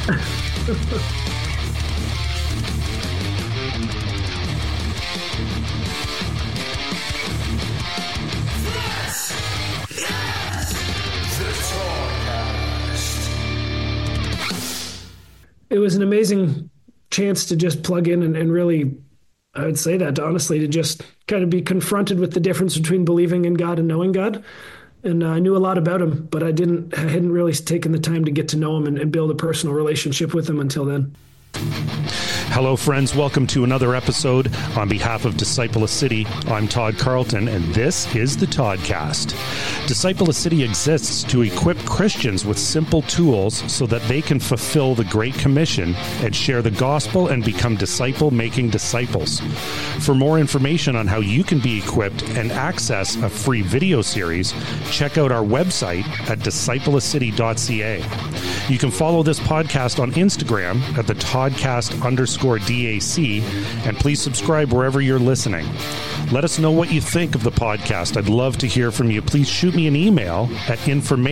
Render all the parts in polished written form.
It was an amazing chance to just plug in and really, I would say that honestly, to just kind of be confronted with the difference between believing in God and knowing God. And I knew a lot about him, but I hadn't really taken the time to get to know him and build a personal relationship with him until then. Hello, friends. Welcome to another episode. On behalf of Disciple City, I'm Todd Carlton, and this is the Toddcast. Disciple City exists to equip Christians with simple tools so that they can fulfill the Great Commission and share the gospel and become disciple-making disciples. For more information on how you can be equipped and access a free video series, check out our website at disciplecity.ca. You can follow this podcast on Instagram at the Toddcast_DAC, and please subscribe wherever you're listening. Let us know what you think of the podcast. I'd love to hear from you. Please shoot me an email at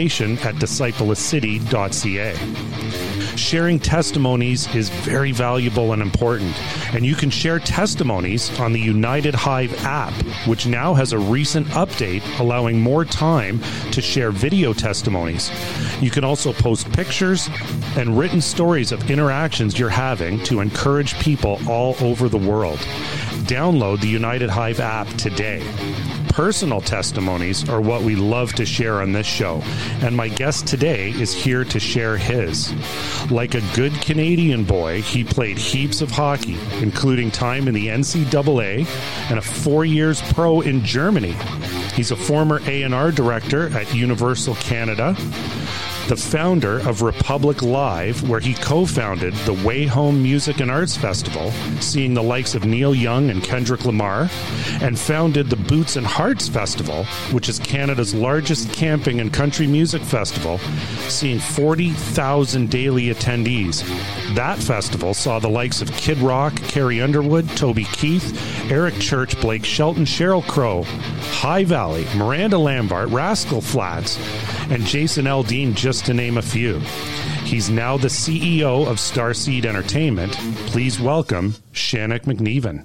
information@disciplecity.ca. Sharing testimonies is very valuable and important, and you can share testimonies on the United Hive app, which now has a recent update allowing more time to share video testimonies. You can also post pictures and written stories of interactions you're having to encourage people all over the world. Download the United Hive app today. Personal testimonies are what we love to share on this show, and my guest today is here to share his. Like a good Canadian boy, he played heaps of hockey, including time in the NCAA and a 4 years pro in Germany. He's a former A&R director at Universal Canada, the founder of Republic Live, where he co-founded the Way Home Music and Arts Festival, seeing the likes of Neil Young and Kendrick Lamar, and founded the Boots and Hearts Festival, which is Canada's largest camping and country music festival, seeing 40,000 daily attendees. That festival saw the likes of Kid Rock, Carrie Underwood, Toby Keith, Eric Church, Blake Shelton, Sheryl Crow, High Valley, Miranda Lambert, Rascal Flatts, and Jason Aldean, just to name a few. He's now the CEO of Starseed Entertainment. Please welcome Shannock McNeven.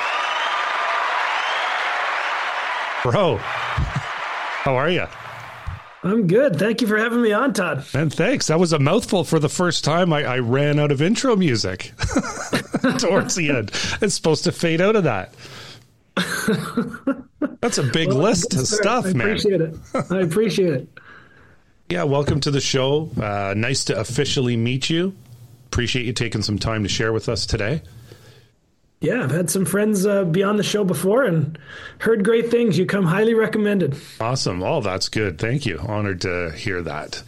Bro, how are you? I'm good. Thank you for having me on, Todd. And thanks. That was a mouthful for the first time. I ran out of intro music towards the end. It's supposed to fade out of that. That's a big list of stuff, man. I appreciate it. Yeah, welcome to the show. Nice to officially meet you. Appreciate you taking some time to share with us today. Yeah, I've had some friends be on the show before and heard great things. You come highly recommended. Awesome. Oh, that's good. Thank you. Honored to hear that.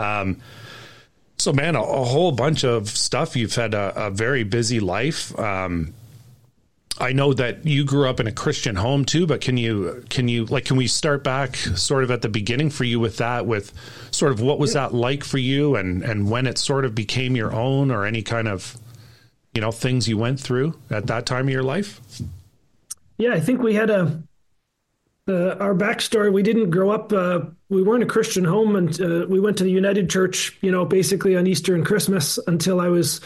So, man, a whole bunch of stuff. You've had a very busy life. I know that you grew up in a Christian home too, but can we start back sort of at the beginning for you with that, with sort of what was that like for you and when it sort of became your own, or any kind of, things you went through at that time of your life? Yeah, I think we had our backstory. We didn't grow up, we weren't a Christian home, and we went to the United Church, basically on Easter and Christmas until I was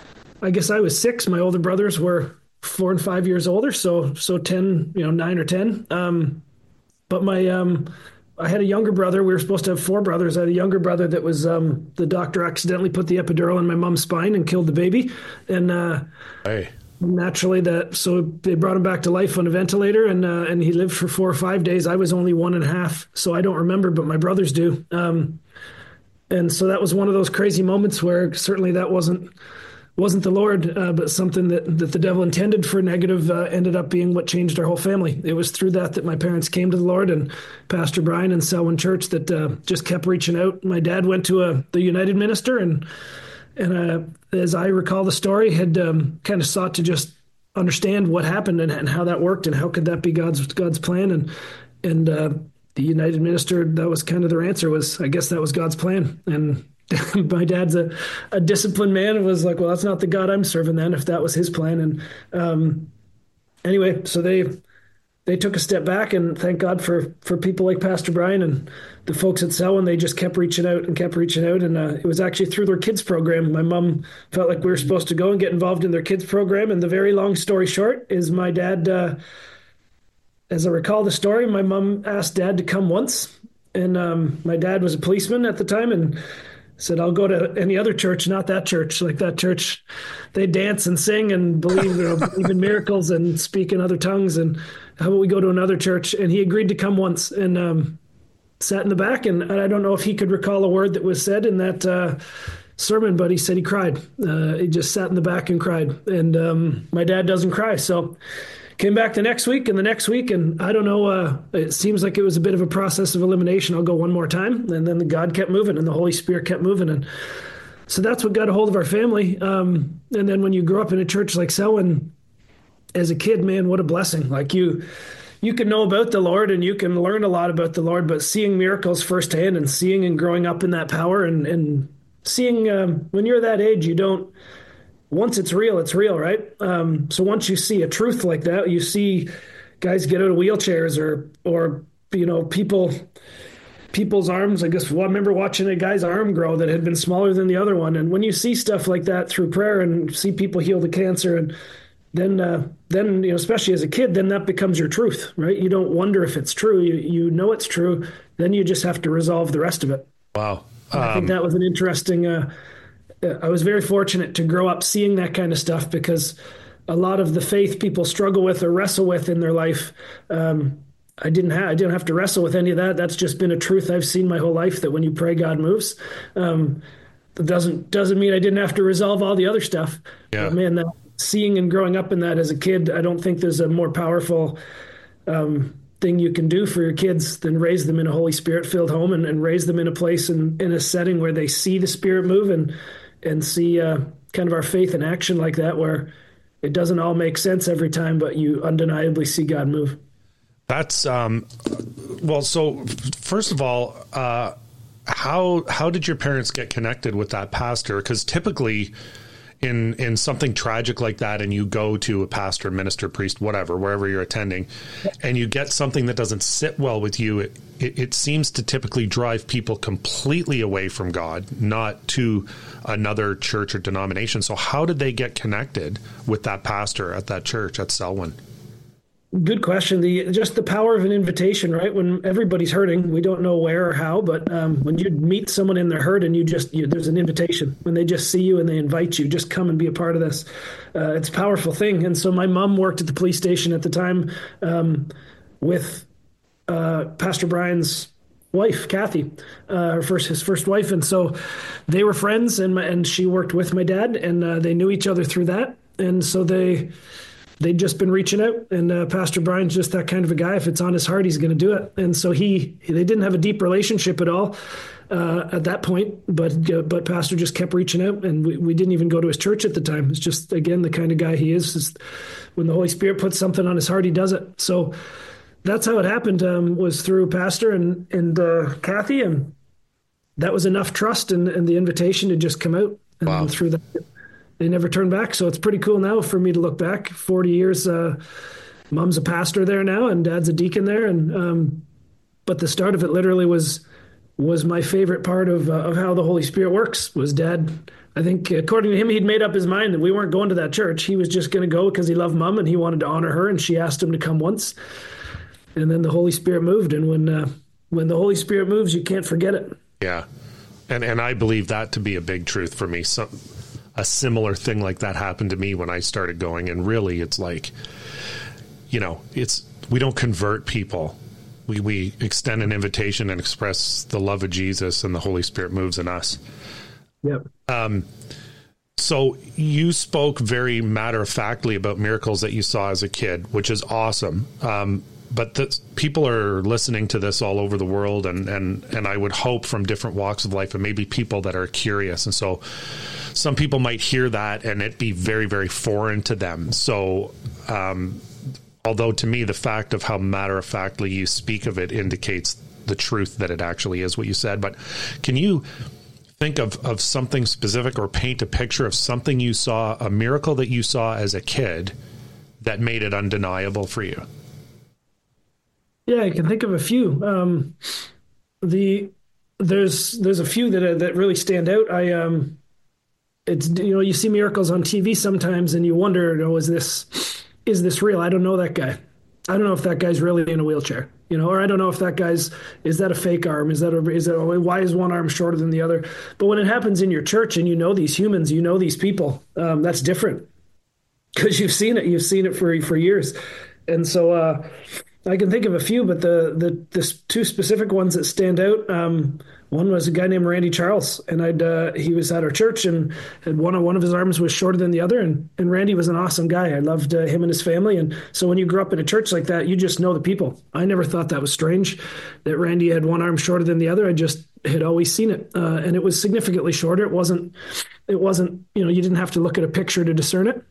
6. My older brothers were 4 and 5 years older, so 10, 9 or 10. But I had a younger brother. We were supposed to have 4 brothers. I had a younger brother that was the doctor accidentally put the epidural in my mom's spine and killed the baby, and naturally so they brought him back to life on a ventilator, and he lived for 4 or 5 days. I was only 1.5, so I don't remember, but my brothers do. And so that was one of those crazy moments where certainly that wasn't the Lord, but something that the devil intended for negative ended up being what changed our whole family. It was through that my parents came to the Lord, and Pastor Brian and Selwyn Church that just kept reaching out. My dad went to the United minister, and as I recall the story, had kind of sought to just understand what happened and how that worked and how could that be God's plan. And the United minister, that was kind of their answer, was, I guess that was God's plan. And my dad's a disciplined man, and was like, well, that's not the God I'm serving then, if that was his plan. And anyway, so they they took a step back, and thank God for people like Pastor Brian and the folks at Selwyn. They just kept reaching out and kept reaching out. And it was actually through their kids program. My mom felt like we were supposed to go and get involved in their kids program. And the very long story short is my dad, as I recall the story, my mom asked Dad to come once. And my dad was a policeman at the time and said, I'll go to any other church, not that church. Like that church, they dance and sing and believe in miracles and speak in other tongues. And how about we go to another church? And he agreed to come once and sat in the back. And I don't know if he could recall a word that was said in that sermon, but he said he cried. He just sat in the back and cried. And my dad doesn't cry. So came back the next week and the next week. And I don't know, it seems like it was a bit of a process of elimination. I'll go one more time. And then the God kept moving and the Holy Spirit kept moving. And so that's what got a hold of our family. And then when you grow up in a church like Selwyn as a kid, man, what a blessing. Like you can know about the Lord and you can learn a lot about the Lord, but seeing miracles firsthand and seeing and growing up in that power and seeing when you're that age, you don't, once it's real, right? So once you see a truth like that, you see guys get out of wheelchairs or people's arms. I guess I remember watching a guy's arm grow that had been smaller than the other one. And when you see stuff like that through prayer and see people healed of cancer, and then especially as a kid, then that becomes your truth, right? You don't wonder if it's true. You know it's true. Then you just have to resolve the rest of it. Wow. I think that was an interesting. I was very fortunate to grow up seeing that kind of stuff, because a lot of the faith people struggle with or wrestle with in their life, I didn't have to wrestle with any of that. That's just been a truth I've seen my whole life, that when you pray, God moves. It doesn't mean I didn't have to resolve all the other stuff. Yeah. But man, that seeing and growing up in that as a kid, I don't think there's a more powerful thing you can do for your kids than raise them in a Holy Spirit-filled home and raise them in a place and in a setting where they see the Spirit move and see kind of our faith in action like that, where it doesn't all make sense every time, but you undeniably see God move. That's well. So first of all, how did your parents get connected with that pastor? Because typically, in something tragic like that, and you go to a pastor, minister, priest, whatever, wherever you're attending, and you get something that doesn't sit well with you, it seems to typically drive people completely away from God, not to another church or denomination. So how did they get connected with that pastor at that church at Selwyn? Good question. Just the power of an invitation, right? When everybody's hurting, we don't know where or how, but when you meet someone in their hurt and there's an invitation. When they just see you and they invite you, just come and be a part of this. It's a powerful thing. And so my mom worked at the police station at the time with Pastor Brian's wife, Kathy, his first wife. And so they were friends, and she worked with my dad, and they knew each other through that. And so they'd just been reaching out, and Pastor Brian's just that kind of a guy. If it's on his heart, he's going to do it. And so they didn't have a deep relationship at all at that point, but Pastor just kept reaching out, and we didn't even go to his church at the time. It's just, again, the kind of guy he is. Just when the Holy Spirit puts something on his heart, he does it. So that's how it happened, was through Pastor and Kathy, and that was enough trust and the invitation to just come out. And wow. Through that, they never turned back. So it's pretty cool now for me to look back 40 years. Mom's a pastor there now, and Dad's a deacon there. And but the start of it literally was my favorite part of how the Holy Spirit works. Was Dad, I think, according to him, he'd made up his mind that we weren't going to that church. He was just going to go because he loved Mom and he wanted to honor her, and she asked him to come once. And then the Holy Spirit moved. And when the Holy Spirit moves, you can't forget it. Yeah. And I believe that to be a big truth for me. A similar thing like that happened to me when I started going. And really, it's like, we don't convert people. We extend an invitation and express the love of Jesus, and the Holy Spirit moves in us. Yep. So you spoke very matter-of-factly about miracles that you saw as a kid, which is awesome. But people are listening to this all over the world, and I would hope from different walks of life, and maybe people that are curious. And so some people might hear that and it be very, very foreign to them. So although to me, the fact of how matter-of-factly you speak of it indicates the truth that it actually is what you said. But can you think of something specific or paint a picture of something you saw, a miracle that you saw as a kid that made it undeniable for you? Yeah, I can think of a few. The there's a few that really stand out. It's you see miracles on TV sometimes, and you wonder, is this real? I don't know that guy. I don't know if that guy's really in a wheelchair, or I don't know if that guy's is that a fake arm? Why is one arm shorter than the other? But when it happens in your church and you know these humans, you know these people, that's different because you've seen it for years, and so I can think of a few, but the two specific ones that stand out. One was a guy named Randy Charles, and he was at our church, and had one of his arms was shorter than the other, and Randy was an awesome guy. I loved him and his family, and so when you grew up in a church like that, you just know the people. I never thought that was strange that Randy had one arm shorter than the other. I just had always seen it, and it was significantly shorter. It wasn't you didn't have to look at a picture to discern it.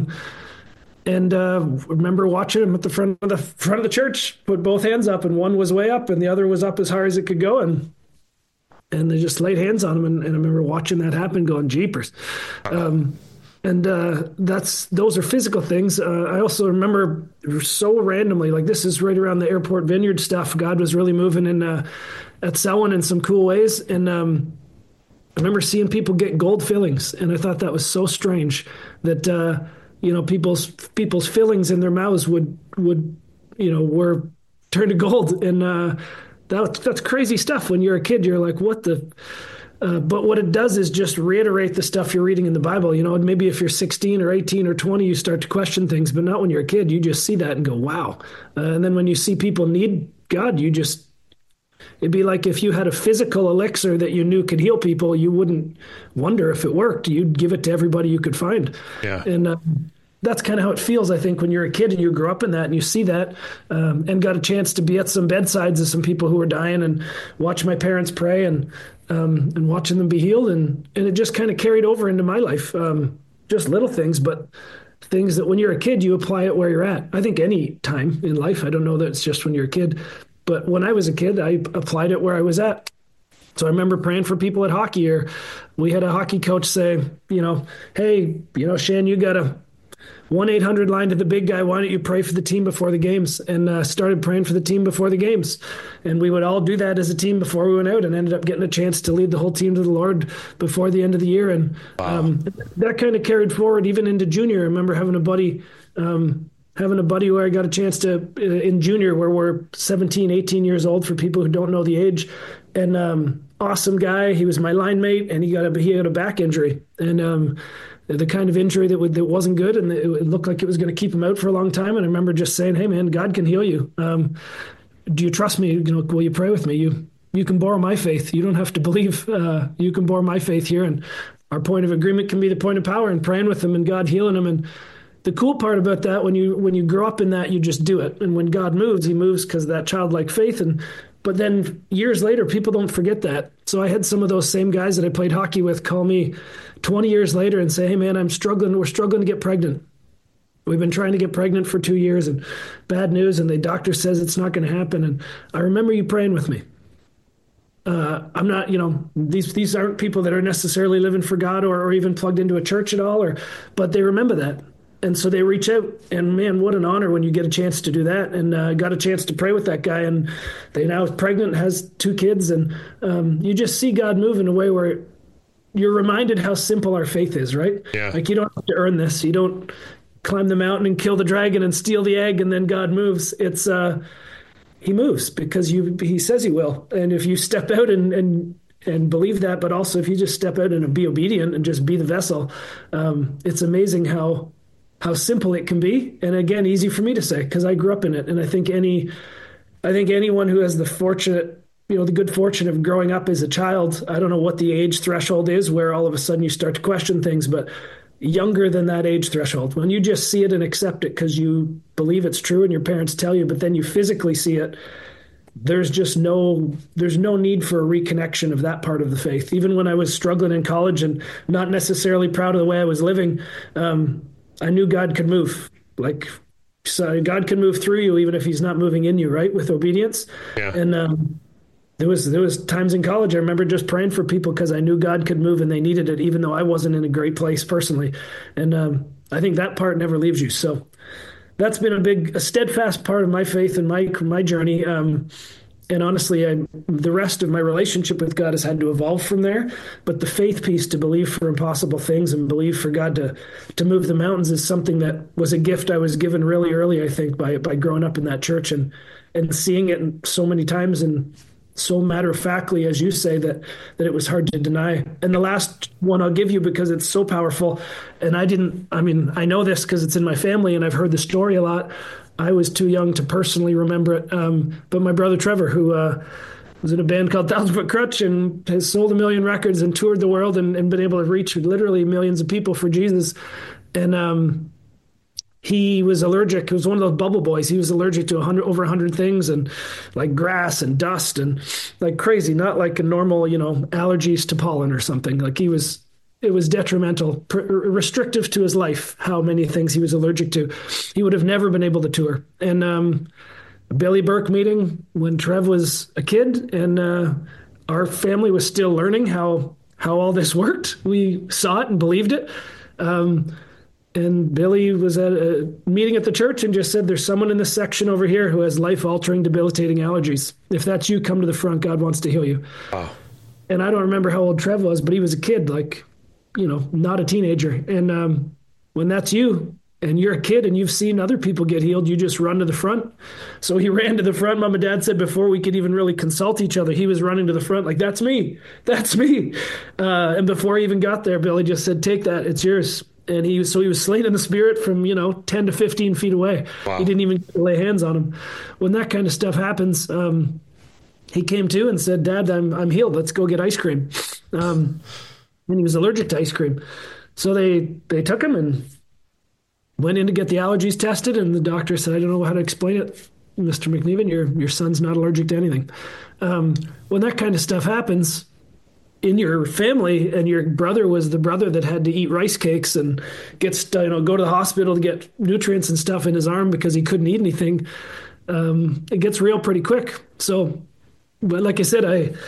And remember watching him at the front of the church, put both hands up, and one was way up, and the other was up as high as it could go, and they just laid hands on him, and I remember watching that happen, going jeepers. And those are physical things. I also remember so randomly, like this is right around the airport vineyard stuff. God was really moving in at Selwyn in some cool ways, and I remember seeing people get gold fillings, and I thought that was so strange that. People's fillings in their mouths were turned to gold, and that's crazy stuff. When you're a kid, you're like, what the? But what it does is just reiterate the stuff you're reading in the Bible. Maybe if you're 16 or 18 or 20, you start to question things, but not when you're a kid. You just see that and go, wow. And then when you see people need God, it'd be like if you had a physical elixir that you knew could heal people, you wouldn't wonder if it worked. You'd give it to everybody you could find. Yeah. And that's kind of how it feels, I think, when you're a kid and you grow up in that and you see that, and got a chance to be at some bedsides of some people who were dying and watch my parents pray and watching them be healed. And it just kind of carried over into my life. Just little things, but things that when you're a kid, you apply it where you're at. I think any time in life, I don't know that it's just when you're a kid. But when I was a kid, I applied it where I was at. So I remember praying for people at hockey, or we had a hockey coach say, hey, Shan, you got a 1-800 line to the big guy. Why don't you pray for the team before the games? And started praying for the team before the games. And we would all do that as a team before we went out, and ended up getting a chance to lead the whole team to the Lord before the end of the year. And that kind of carried forward even into junior. I remember having a buddy where I got a chance to, in junior, where we're 17, 18 years old for people who don't know the age. And awesome guy. He was my line mate, and he got a back injury. And the kind of injury that wasn't good, and it looked like it was going to keep him out for a long time. And I remember just saying, hey, man, God can heal you. Do you trust me? Will you pray with me? You can borrow my faith. You don't have to believe. You can borrow my faith here. And our point of agreement can be the point of power, and praying with him and God healing him. And the cool part about that, when you grow up in that, you just do it. And when God moves, he moves because of that childlike faith. But then years later, people don't forget that. So I had some of those same guys that I played hockey with call me 20 years later and say, hey, man, we're struggling to get pregnant. We've been trying to get pregnant for 2 years, and bad news, and the doctor says it's not going to happen. And I remember you praying with me. I'm not, these aren't people that are necessarily living for God or even plugged into a church at all, but they remember that. And so they reach out, and man, what an honor when you get a chance to do that. And got a chance to pray with that guy, and they now is pregnant, has 2 kids, and you just see God move in a way where you're reminded how simple our faith is, right? Yeah. Like you don't have to earn this. You don't climb the mountain and kill the dragon and steal the egg, and then God moves. It's he moves because he says he will. And if you step out and believe that, but also if you just step out and be obedient and just be the vessel, it's amazing how simple it can be. And again, easy for me to say because I grew up in it. And I think anyone who has the good fortune of growing up as a child, I don't know what the age threshold is where all of a sudden you start to question things, but younger than that age threshold, when you just see it and accept it because you believe it's true and your parents tell you, but then you physically see it, there's no need for a reconnection of that part of the faith. Even when I was struggling in college and not necessarily proud of the way I was living, I knew God could move. So God can move through you, even if he's not moving in you, right? With obedience. Yeah. And there was times in college, I remember just praying for people because I knew God could move and they needed it, even though I wasn't in a great place personally. And I think that part never leaves you. So that's been a steadfast part of my faith and my journey. And honestly, the rest of my relationship with God has had to evolve from there. But the faith piece, to believe for impossible things and believe for God to move the mountains, is something that was a gift I was given really early, I think, by growing up in that church and seeing it so many times and so matter-of-factly, as you say, that it was hard to deny. And the last one I'll give you, because it's so powerful, and I know this because it's in my family and I've heard the story a lot. I was too young to personally remember it. But my brother Trevor, who was in a band called Thousand Foot Crutch and has sold 1 million records and toured the world and been able to reach literally millions of people for Jesus. And he was allergic. He was one of those bubble boys. He was allergic to over 100 things, and like grass and dust and like crazy, not like a normal, allergies to pollen or something. Like it was detrimental, restrictive to his life, how many things he was allergic to. He would have never been able to tour. And a Billy Burke meeting when Trev was a kid, and our family was still learning how all this worked. We saw it and believed it. And Billy was at a meeting at the church and just said, there's someone in this section over here who has life-altering, debilitating allergies. If that's you, come to the front. God wants to heal you. Wow. And I don't remember how old Trev was, but he was a kid, not a teenager. And when that's you and you're a kid and you've seen other people get healed, you just run to the front. So he ran to the front. Mom and Dad said before we could even really consult each other, he was running to the front like, that's me. That's me. And before he even got there, Billy just said, take that. It's yours. And he was slain in the spirit from, 10 to 15 feet away. Wow. He didn't even lay hands on him. When that kind of stuff happens, he came to and said, Dad, I'm healed. Let's go get ice cream. And he was allergic to ice cream. So they took him and went in to get the allergies tested. And the doctor said, I don't know how to explain it, Mr. McNeven, your son's not allergic to anything. When that kind of stuff happens in your family, and your brother was the brother that had to eat rice cakes and go to the hospital to get nutrients and stuff in his arm because he couldn't eat anything, it gets real pretty quick. So, but like I said,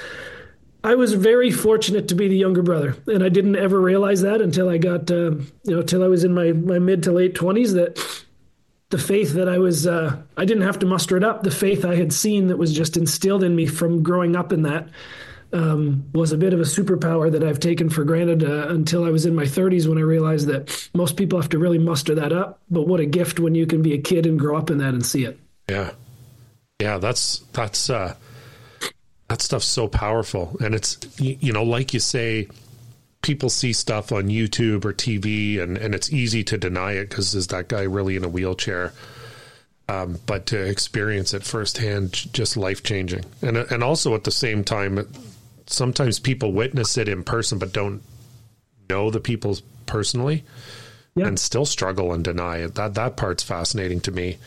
I was very fortunate to be the younger brother, and I didn't ever realize that until I got, till I was in my mid to late 20s, that the faith that I didn't have to muster it up. The faith I had seen that was just instilled in me from growing up in that was a bit of a superpower that I've taken for granted until I was in my 30s, when I realized that most people have to really muster that up. But what a gift when you can be a kid and grow up in that and see it. Yeah. Yeah. That stuff's so powerful. And it's, like you say, people see stuff on YouTube or TV and it's easy to deny it because is that guy really in a wheelchair? But to experience it firsthand, just life-changing. And also at the same time, sometimes people witness it in person but don't know the people personally, and still struggle and deny it. That part's fascinating to me.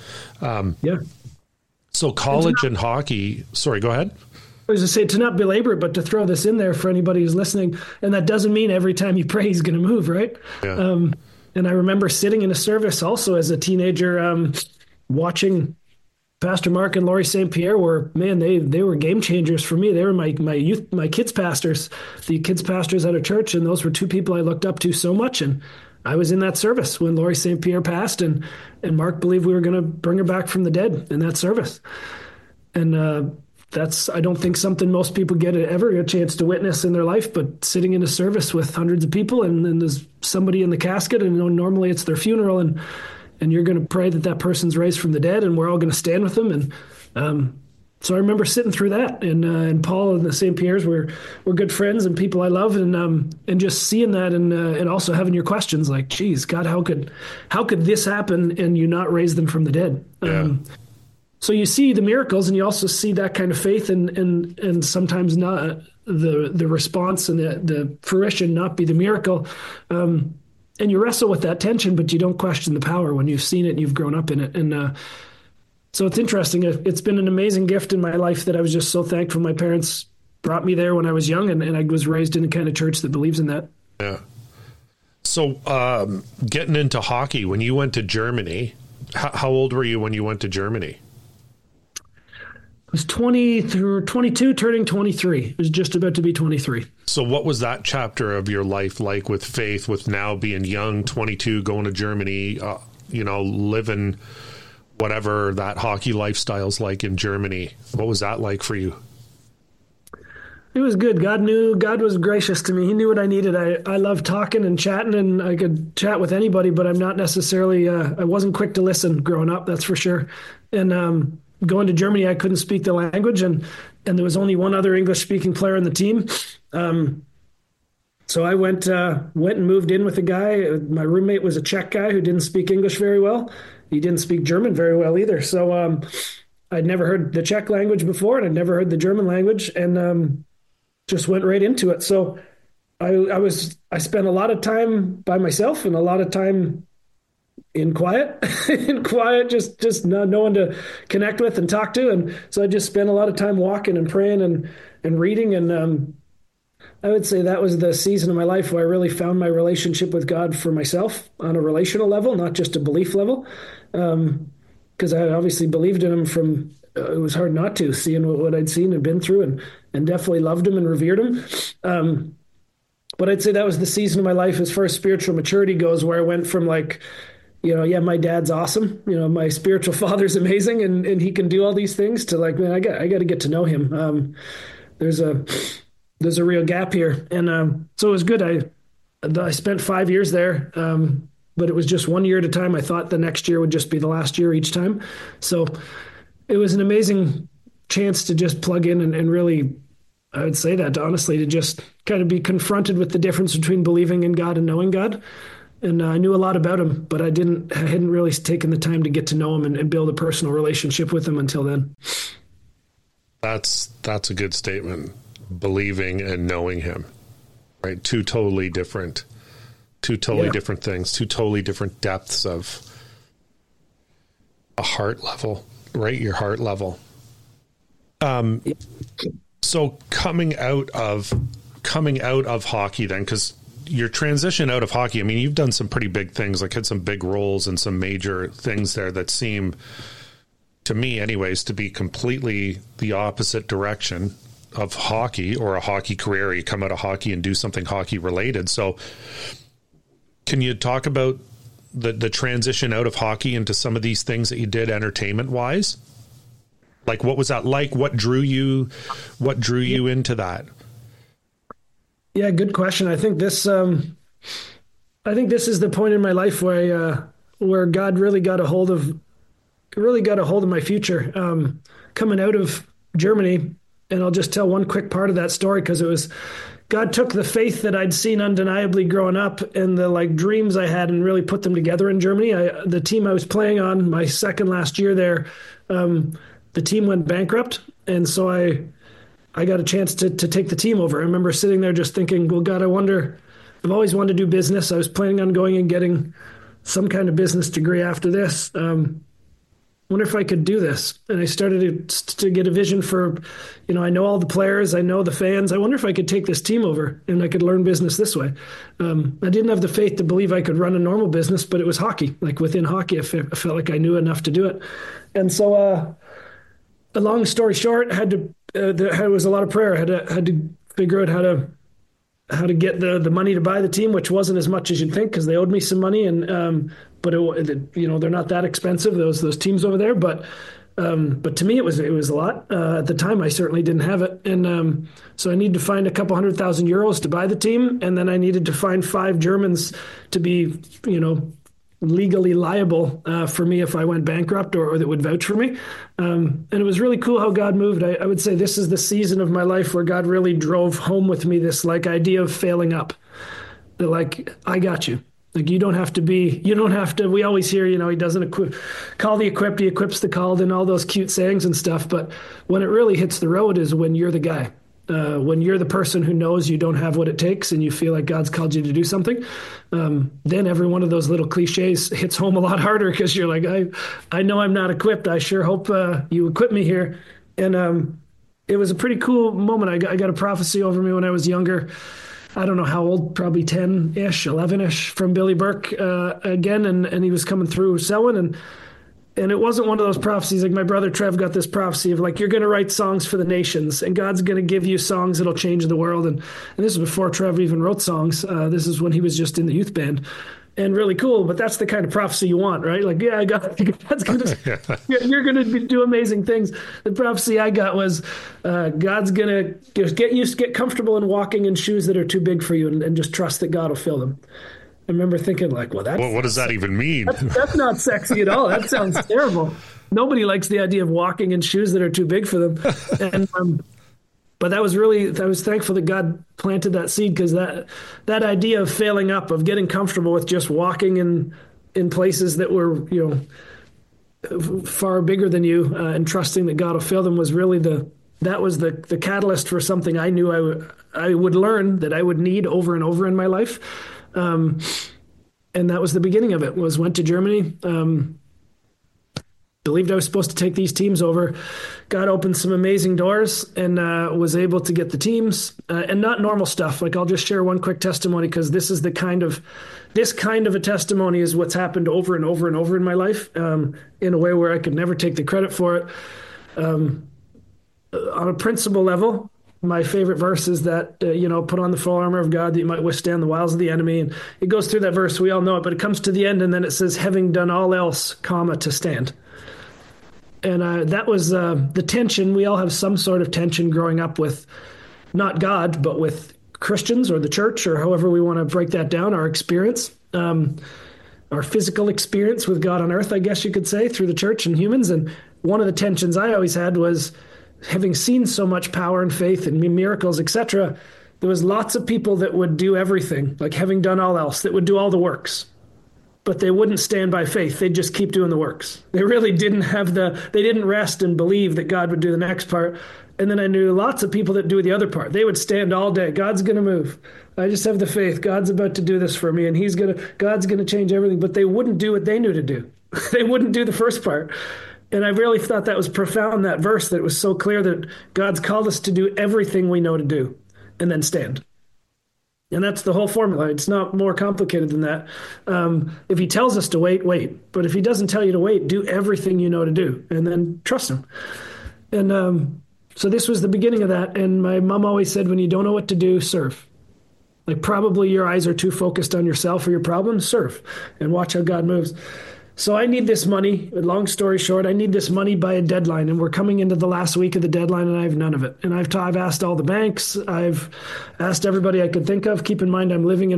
So college and hockey, sorry, go ahead. I was going to say, to not belabor it, but to throw this in there for anybody who's listening, and that doesn't mean every time you pray he's going to move, right? Yeah. And I remember sitting in a service also as a teenager, watching Pastor Mark and Laurie St. Pierre were, man, they were game changers for me. They were my kids pastors, the kids pastors at a church. And those were two people I looked up to so much. And I was in that service when Laurie St. Pierre passed, and Mark believed we were going to bring her back from the dead in that service. And that's, I don't think, something most people get ever a chance to witness in their life, but sitting in a service with hundreds of people and there's somebody in the casket, and normally it's their funeral, and you're going to pray that person raised from the dead, and we're all going to stand with them. And so I remember sitting through that, and Paul and the St. Pierre's were good friends and people I love, and just seeing that, and also having your questions like, geez, God, how could this happen and you not raise them from the dead? Yeah. So you see the miracles, and you also see that kind of faith, and sometimes not the response and the fruition not be the miracle. And you wrestle with that tension, but you don't question the power when you've seen it and you've grown up in it. And so it's interesting. It's been an amazing gift in my life that I was just so thankful my parents brought me there when I was young, and I was raised in a kind of church that believes in that. Yeah. So getting into hockey, when you went to Germany, how old were you when you went to Germany? I was 22, turning 23. It was just about to be 23. So what was that chapter of your life like with faith, with now being young, 22, going to Germany, living whatever that hockey lifestyle's like in Germany. What was that like for you? It was good. God was gracious to me. He knew what I needed. I love talking and chatting, and I could chat with anybody, but I'm not necessarily, I wasn't quick to listen growing up, that's for sure. And going to Germany, I couldn't speak the language, and there was only one other English speaking player on the team. So I went and moved in with a guy. My roommate was a Czech guy who didn't speak English very well. He didn't speak German very well either. So I'd never heard the Czech language before, and I'd never heard the German language, and just went right into it. So I spent a lot of time by myself and a lot of time in quiet, just no one to connect with and talk to. And so I just spent a lot of time walking and praying and reading. And I would say that was the season of my life where I really found my relationship with God for myself on a relational level, not just a belief level. Because I obviously believed in him from, it was hard not to, seeing what I'd seen and been through, and definitely loved him and revered him. But I'd say that was the season of my life as far as spiritual maturity goes, where I went from like, my dad's awesome. My spiritual father's amazing, and he can do all these things, to like, man, I got to get to know him. There's a real gap here. And so it was good. I spent 5 years there. But it was just 1 year at a time. I thought the next year would just be the last year each time. So it was an amazing chance to just plug in and really, I would say that honestly, to just kind of be confronted with the difference between believing in God and knowing God. And I knew a lot about him, but I hadn't really taken the time to get to know him and build a personal relationship with him until then. That's a good statement. Believing and knowing him, right? Two totally different things, two totally different depths of a heart level, right? Your heart level. So coming out of hockey then, because your transition out of hockey, I mean, you've done some pretty big things, like had some big roles and some major things there that seem, to me anyways, to be completely the opposite direction of hockey or a hockey career. You come out of hockey and do something hockey related. So can you talk about the transition out of hockey into some of these things that you did entertainment wise? Like, what was that like? What drew you into that? Yeah, good question. I think this is the point in my life where God really got a hold of my future. Coming out of Germany, and I'll just tell one quick part of that story, because it was God took the faith that I'd seen undeniably growing up and the like dreams I had and really put them together in Germany. The team I was playing on my second last year there, the team went bankrupt, and so I got a chance to take the team over. I remember sitting there just thinking, well, God, I've always wanted to do business. I was planning on going and getting some kind of business degree after this. Wonder if I could do this. And I started to get a vision for, I know all the players, I know the fans. I wonder if I could take this team over and I could learn business this way. I didn't have the faith to believe I could run a normal business, but it was hockey. Like within hockey, I felt like I knew enough to do it. And so, a long story short, there was a lot of prayer. I had to figure out how to get the money to buy the team, which wasn't as much as you'd think, because they owed me some money, and but they're not that expensive, those teams over there. But to me, it was a lot. At the time, I certainly didn't have it, and so I needed to find a couple €100,000 to buy the team, and then I needed to find 5 Germans to be legally liable for me if I went bankrupt, or that would vouch for me. And it was really cool how God moved. I would say this is the season of my life where God really drove home with me this like idea of failing up. That like, I got you. Like you don't have to, we always hear, he doesn't call the equipped, he equips the called, and all those cute sayings and stuff. But when it really hits the road is when you're the guy. When you're the person who knows you don't have what it takes and you feel like God's called you to do something, then every one of those little cliches hits home a lot harder, because you're like, I know I'm not equipped. I sure hope you equip me here. And it was a pretty cool moment. I got a prophecy over me when I was younger. I don't know how old, probably 10-ish, 11-ish, from Billy Burke again. And he was coming through selling, and it wasn't one of those prophecies like my brother Trev got this prophecy of like, you're going to write songs for the nations and God's going to give you songs that'll change the world. And this is before Trev even wrote songs. This is when he was just in the youth band. and really cool. But that's the kind of prophecy you want, right? Like, yeah, I got God's gonna you're gonna do amazing things. The prophecy I got was God's gonna get comfortable in walking in shoes that are too big for you, and just trust that God will fill them. I remember thinking, like, well, what does that even mean? That's not sexy at all. That sounds terrible. Nobody likes the idea of walking in shoes that are too big for them. And but I was thankful that God planted that seed, because that idea of failing up, of getting comfortable with just walking in places that were, far bigger than you, and trusting that God will fill them, was really the catalyst for something I knew I would learn, that I would need over and over in my life. And that was the beginning of it. Went to Germany, believed I was supposed to take these teams over. God opened some amazing doors, and was able to get the teams, and not normal stuff. Like, I'll just share one quick testimony, because this kind of a testimony is what's happened over and over and over in my life, in a way where I could never take the credit for it. On a principle level, my favorite verse is that, put on the full armor of God that you might withstand the wiles of the enemy. And it goes through that verse. We all know it, but it comes to the end, and then it says, having done all else, to stand. And that was the tension. We all have some sort of tension growing up with not God, but with Christians or the church, or however we want to break that down, our experience, our physical experience with God on earth, I guess you could say, through the church and humans. And one of the tensions I always had was, having seen so much power and faith and miracles, etc., there was lots of people that would do everything, like having done all else, that would do all the works, but they wouldn't stand by faith. They'd just keep doing the works. They really didn't they didn't rest and believe that God would do the next part. And then I knew lots of people that do the other part. They would stand all day. God's going to move. I just have the faith. God's about to do this for me, and God's going to change everything. But they wouldn't do what they knew to do. They wouldn't do the first part. And I really thought that was profound, that verse, that it was so clear that God's called us to do everything we know to do, and then stand. And that's the whole formula. It's not more complicated than that. If he tells us to wait, wait. But if he doesn't tell you to wait, do everything you know to do, and then trust him. And so this was the beginning of that. And my mom always said, when you don't know what to do, serve. Like, probably your eyes are too focused on yourself or your problems, serve and watch how God moves. So I need this money. Long story short, I need this money by a deadline, and we're coming into the last week of the deadline, and I have none of it. And I've asked all the banks. I've asked everybody I could think of. Keep in mind, I'm living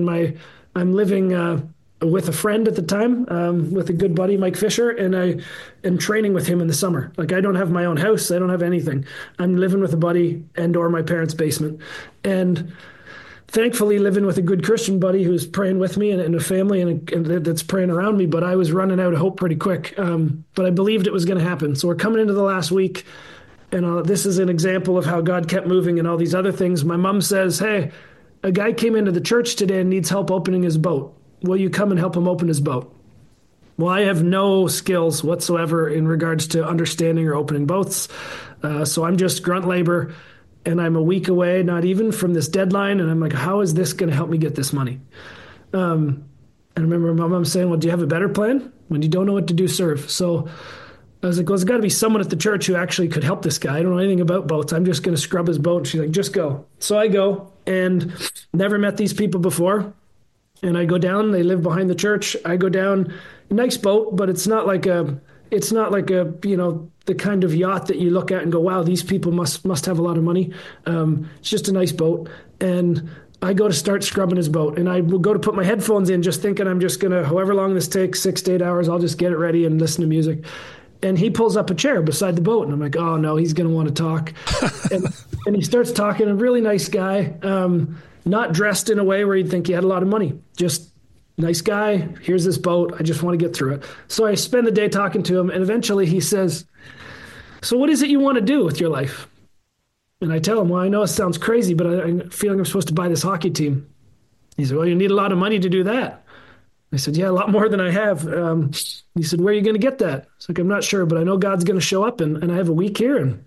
with a friend at the time, with a good buddy, Mike Fisher, and I am training with him in the summer. Like, I don't have my own house. I don't have anything. I'm living with a buddy or my parents' basement. And thankfully living with a good Christian buddy who's praying with me, and a family and that's praying around me. But I was running out of hope pretty quick. But I believed it was going to happen. So we're coming into the last week, and this is an example of how God kept moving and all these other things. My mom says, hey, a guy came into the church today and needs help opening his boat. Will you come and help him open his boat? Well, I have no skills whatsoever in regards to understanding or opening boats. So I'm just grunt labor. And I'm a week away, not even from this deadline. And I'm like, how is this going to help me get this money? And I remember my mom saying, well, do you have a better plan? When you don't know what to do, serve. So I was like, well, there's got to be someone at the church who actually could help this guy. I don't know anything about boats. I'm just going to scrub his boat. She's like, just go. So I go, and never met these people before. And I go down. They live behind the church. I go down, nice boat, but it's not like a, the kind of yacht that you look at and go, wow, these people must have a lot of money. It's just a nice boat. And I go to start scrubbing his boat, and I will go to put my headphones in, just thinking I'm just going to, however long this takes, 6 to 8 hours, I'll just get it ready and listen to music. And he pulls up a chair beside the boat, and I'm like, oh no, he's going to want to talk. and he starts talking, a really nice guy, not dressed in a way where you'd think he had a lot of money, just nice guy. Here's this boat. I just want to get through it. So I spend the day talking to him, and eventually he says, so what is it you want to do with your life? And I tell him, well, I know it sounds crazy, but I feel like I'm supposed to buy this hockey team. He said, well, you need a lot of money to do that. I said, yeah, a lot more than I have. He said, where are you going to get that? It's like, I'm not sure, but I know God's going to show up, and I have a week here. And,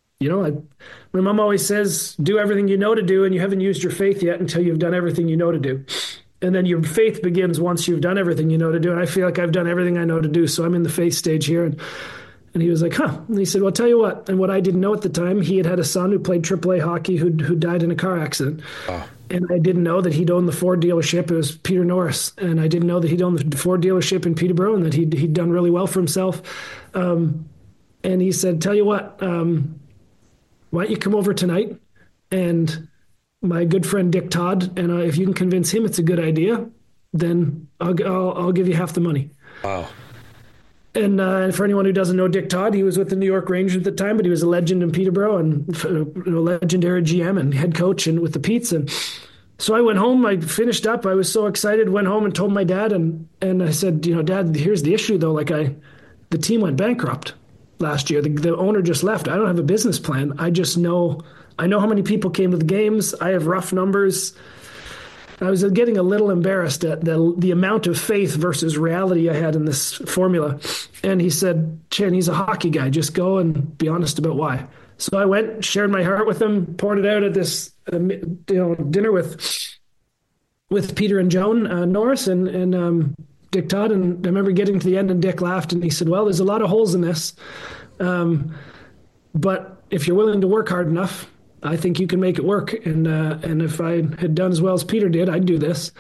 my mom always says, do everything you know to do, and you haven't used your faith yet until you've done everything you know to do. And then your faith begins once you've done everything you know to do. And I feel like I've done everything I know to do. So I'm in the faith stage here. And he was like, huh. And he said, well, I'll tell you what. And what I didn't know at the time, he had a son who played AAA hockey who died in a car accident. Oh. And I didn't know that he'd owned the Ford dealership. It was Peter Norris. And I didn't know that he'd owned the Ford dealership in Peterborough and that he'd done really well for himself. And he said, tell you what, why don't you come over tonight? And my good friend Dick Todd, and if you can convince him it's a good idea, then I'll give you half the money. Wow. And for anyone who doesn't know Dick Todd, he was with the New York Rangers at the time, but he was a legend in Peterborough and legendary GM and head coach and with the Petes. And so I went home. I finished up. I was so excited. Went home and told my dad, and I said, Dad, here's the issue though. The team went bankrupt last year. The owner just left. I don't have a business plan. I know how many people came to the games. I have rough numbers. I was getting a little embarrassed at the amount of faith versus reality I had in this formula. And he said, Chan, he's a hockey guy. Just go and be honest about why. So I went, shared my heart with him, poured it out at this dinner with Peter and Joan Norris and Dick Todd. And I remember getting to the end and Dick laughed and he said, well, there's a lot of holes in this. But if you're willing to work hard enough, I think you can make it work. And if I had done as well as Peter did, I'd do this.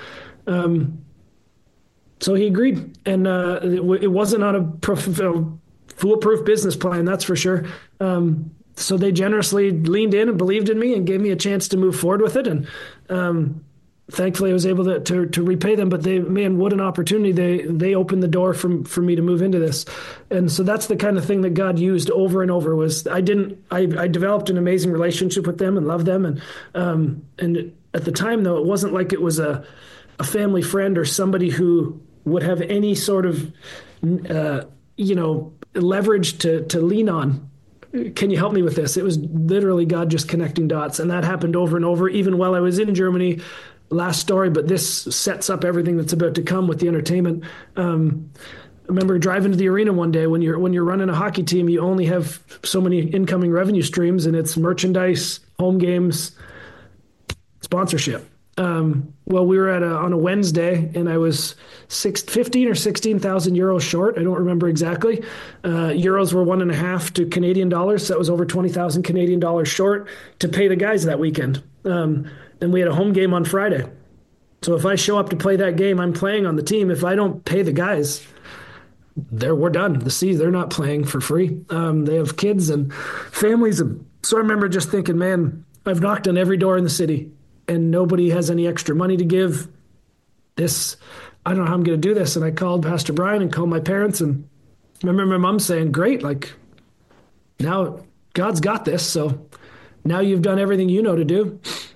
So he agreed. And it wasn't on a foolproof business plan, that's for sure. So they generously leaned in and believed in me and gave me a chance to move forward with it. And thankfully, I was able to repay them. But what an opportunity. They opened the door for me to move into this. And so that's the kind of thing that God used over and over. Was I developed an amazing relationship with them and loved them. And at the time, though, it wasn't like it was a family friend or somebody who would have any sort of leverage to lean on. Can you help me with this? It was literally God just connecting dots. And that happened over and over, even while I was in Germany. Last story, but this sets up everything that's about to come with the entertainment. I remember driving to the arena one day. When you're running a hockey team, you only have so many incoming revenue streams, and it's merchandise, home games, sponsorship. Well, we were on a Wednesday, and I was 15 or 16,000 euros short. I don't remember exactly. Euros were 1.5 to Canadian dollars, so that was over 20,000 Canadian dollars short to pay the guys that weekend. And we had a home game on Friday. So if I show up to play that game, I'm playing on the team. If I don't pay the guys, we're done. They're not playing for free. They have kids and families. And so I remember just thinking, man, I've knocked on every door in the city and nobody has any extra money to give. I don't know how I'm going to do this. And I called Pastor Brian and called my parents. And I remember my mom saying, great, now God's got this. So now you've done everything you know to do.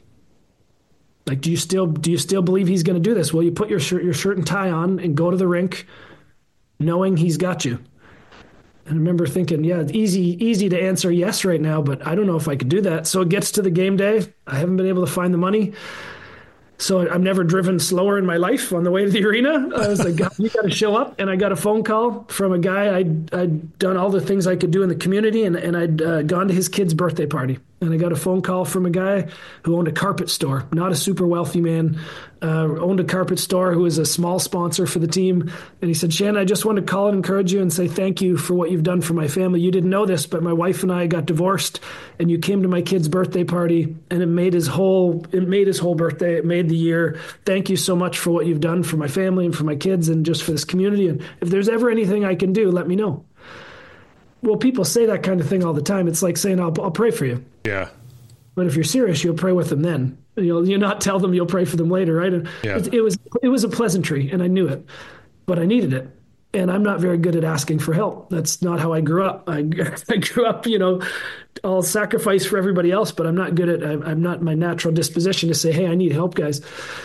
Do you still believe he's going to do this? Well, you put your shirt and tie on and go to the rink knowing he's got you. And I remember thinking, yeah, it's easy to answer yes right now, but I don't know if I could do that. So it gets to the game day. I haven't been able to find the money. So I've never driven slower in my life on the way to the arena. I was like, God, you got to show up. And I got a phone call from a guy. I'd done all the things I could do in the community, and I'd gone to his kid's birthday party. And I got a phone call from a guy who owned a carpet store, not a super wealthy man, owned a carpet store who was a small sponsor for the team. And he said, Shannon, I just want to call and encourage you and say thank you for what you've done for my family. You didn't know this, but my wife and I got divorced, and you came to my kid's birthday party, and it made his whole birthday. It made the year. Thank you so much for what you've done for my family and for my kids and just for this community. And if there's ever anything I can do, let me know. Well, people say that kind of thing all the time. It's like saying, I'll pray for you. Yeah. But if you're serious, you'll pray with them then. You'll not tell them you'll pray for them later, right? And yeah. It was a pleasantry, and I knew it, but I needed it. And I'm not very good at asking for help. That's not how I grew up. I grew up, I'll sacrifice for everybody else, but I'm not good at, I'm not my natural disposition to say, hey, I need help, guys.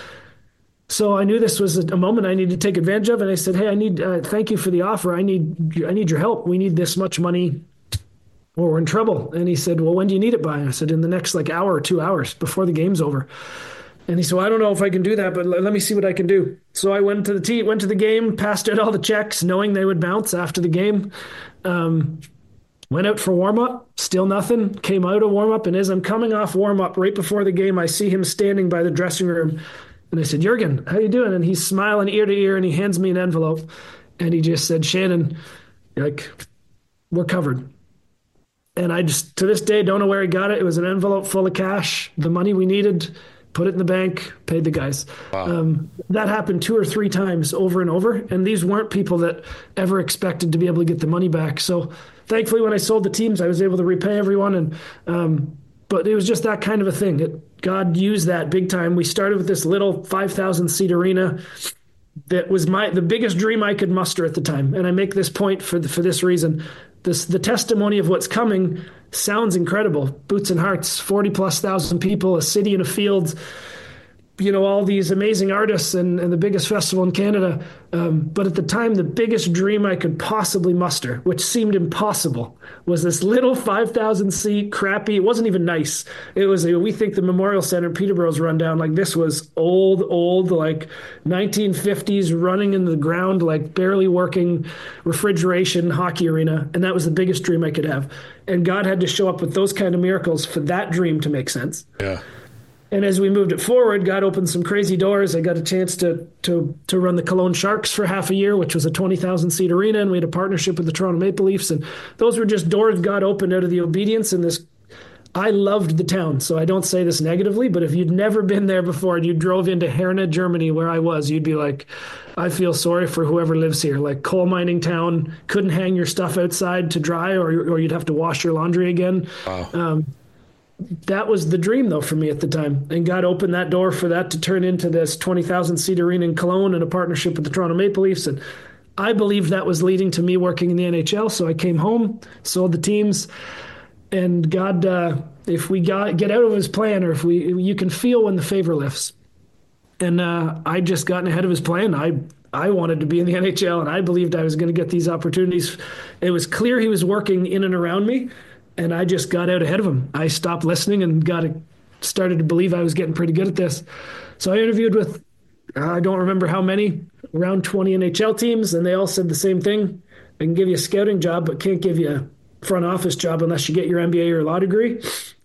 So I knew this was a moment I needed to take advantage of. And I said, hey, thank you for the offer. I need your help. We need this much money or we're in trouble. And he said, well, when do you need it by? And I said, in the next hour or 2 hours before the game's over. And he said, well, I don't know if I can do that, but let me see what I can do. So I went to the game, passed out all the checks, knowing they would bounce after the game. Went out for warm-up, still nothing. Came out of warm-up, and as I'm coming off warm-up right before the game, I see him standing by the dressing room. And I said, Jurgen, how you doing? And he's smiling ear to ear, and he hands me an envelope. And he just said, Shannon, we're covered. And I just, to this day, don't know where he got it. It was an envelope full of cash, the money we needed. put it in the bank, paid the guys. Wow. That happened 2 or 3 times over and over. And these weren't people that ever expected to be able to get the money back. So thankfully, when I sold the teams, I was able to repay everyone. But it was just that kind of a thing. God used that big time. We started with this little 5,000 seat arena that was the biggest dream I could muster at the time. And I make this point for this reason. The testimony of what's coming sounds incredible. Boots and Hearts, 40 plus thousand people, a city in a field, all these amazing artists and the biggest festival in Canada. But at the time, the biggest dream I could possibly muster, which seemed impossible, was this little 5,000 seat crappy. It wasn't even nice. It was, we think the Memorial Center in Peterborough's rundown. Like this was old, like 1950s running in the ground, like barely working refrigeration hockey arena. And that was the biggest dream I could have. And God had to show up with those kind of miracles for that dream to make sense. Yeah. And as we moved it forward, God opened some crazy doors. I got a chance to run the Cologne Sharks for half a year, which was a 20,000 seat arena, and we had a partnership with the Toronto Maple Leafs. And those were just doors God opened out of the obedience. And I loved the town, so I don't say this negatively, but if you'd never been there before and you drove into Herne, Germany, where I was, you'd be like, I feel sorry for whoever lives here. Like coal mining town, couldn't hang your stuff outside to dry, or you'd have to wash your laundry again. Wow. That was the dream, though, for me at the time. And God opened that door for that to turn into this 20,000 seat arena in Cologne and a partnership with the Toronto Maple Leafs. And I believed that was leading to me working in the NHL. So I came home, sold the teams, and God, if we get out of his plan, or you can feel when the favor lifts. And I just gotten ahead of his plan. I wanted to be in the NHL, and I believed I was going to get these opportunities. It was clear he was working in and around me. And I just got out ahead of him. I stopped listening and started to believe I was getting pretty good at this. So I interviewed with, I don't remember how many, around 20 NHL teams, and they all said the same thing. I can give you a scouting job, but can't give you a front office job unless you get your MBA or law degree.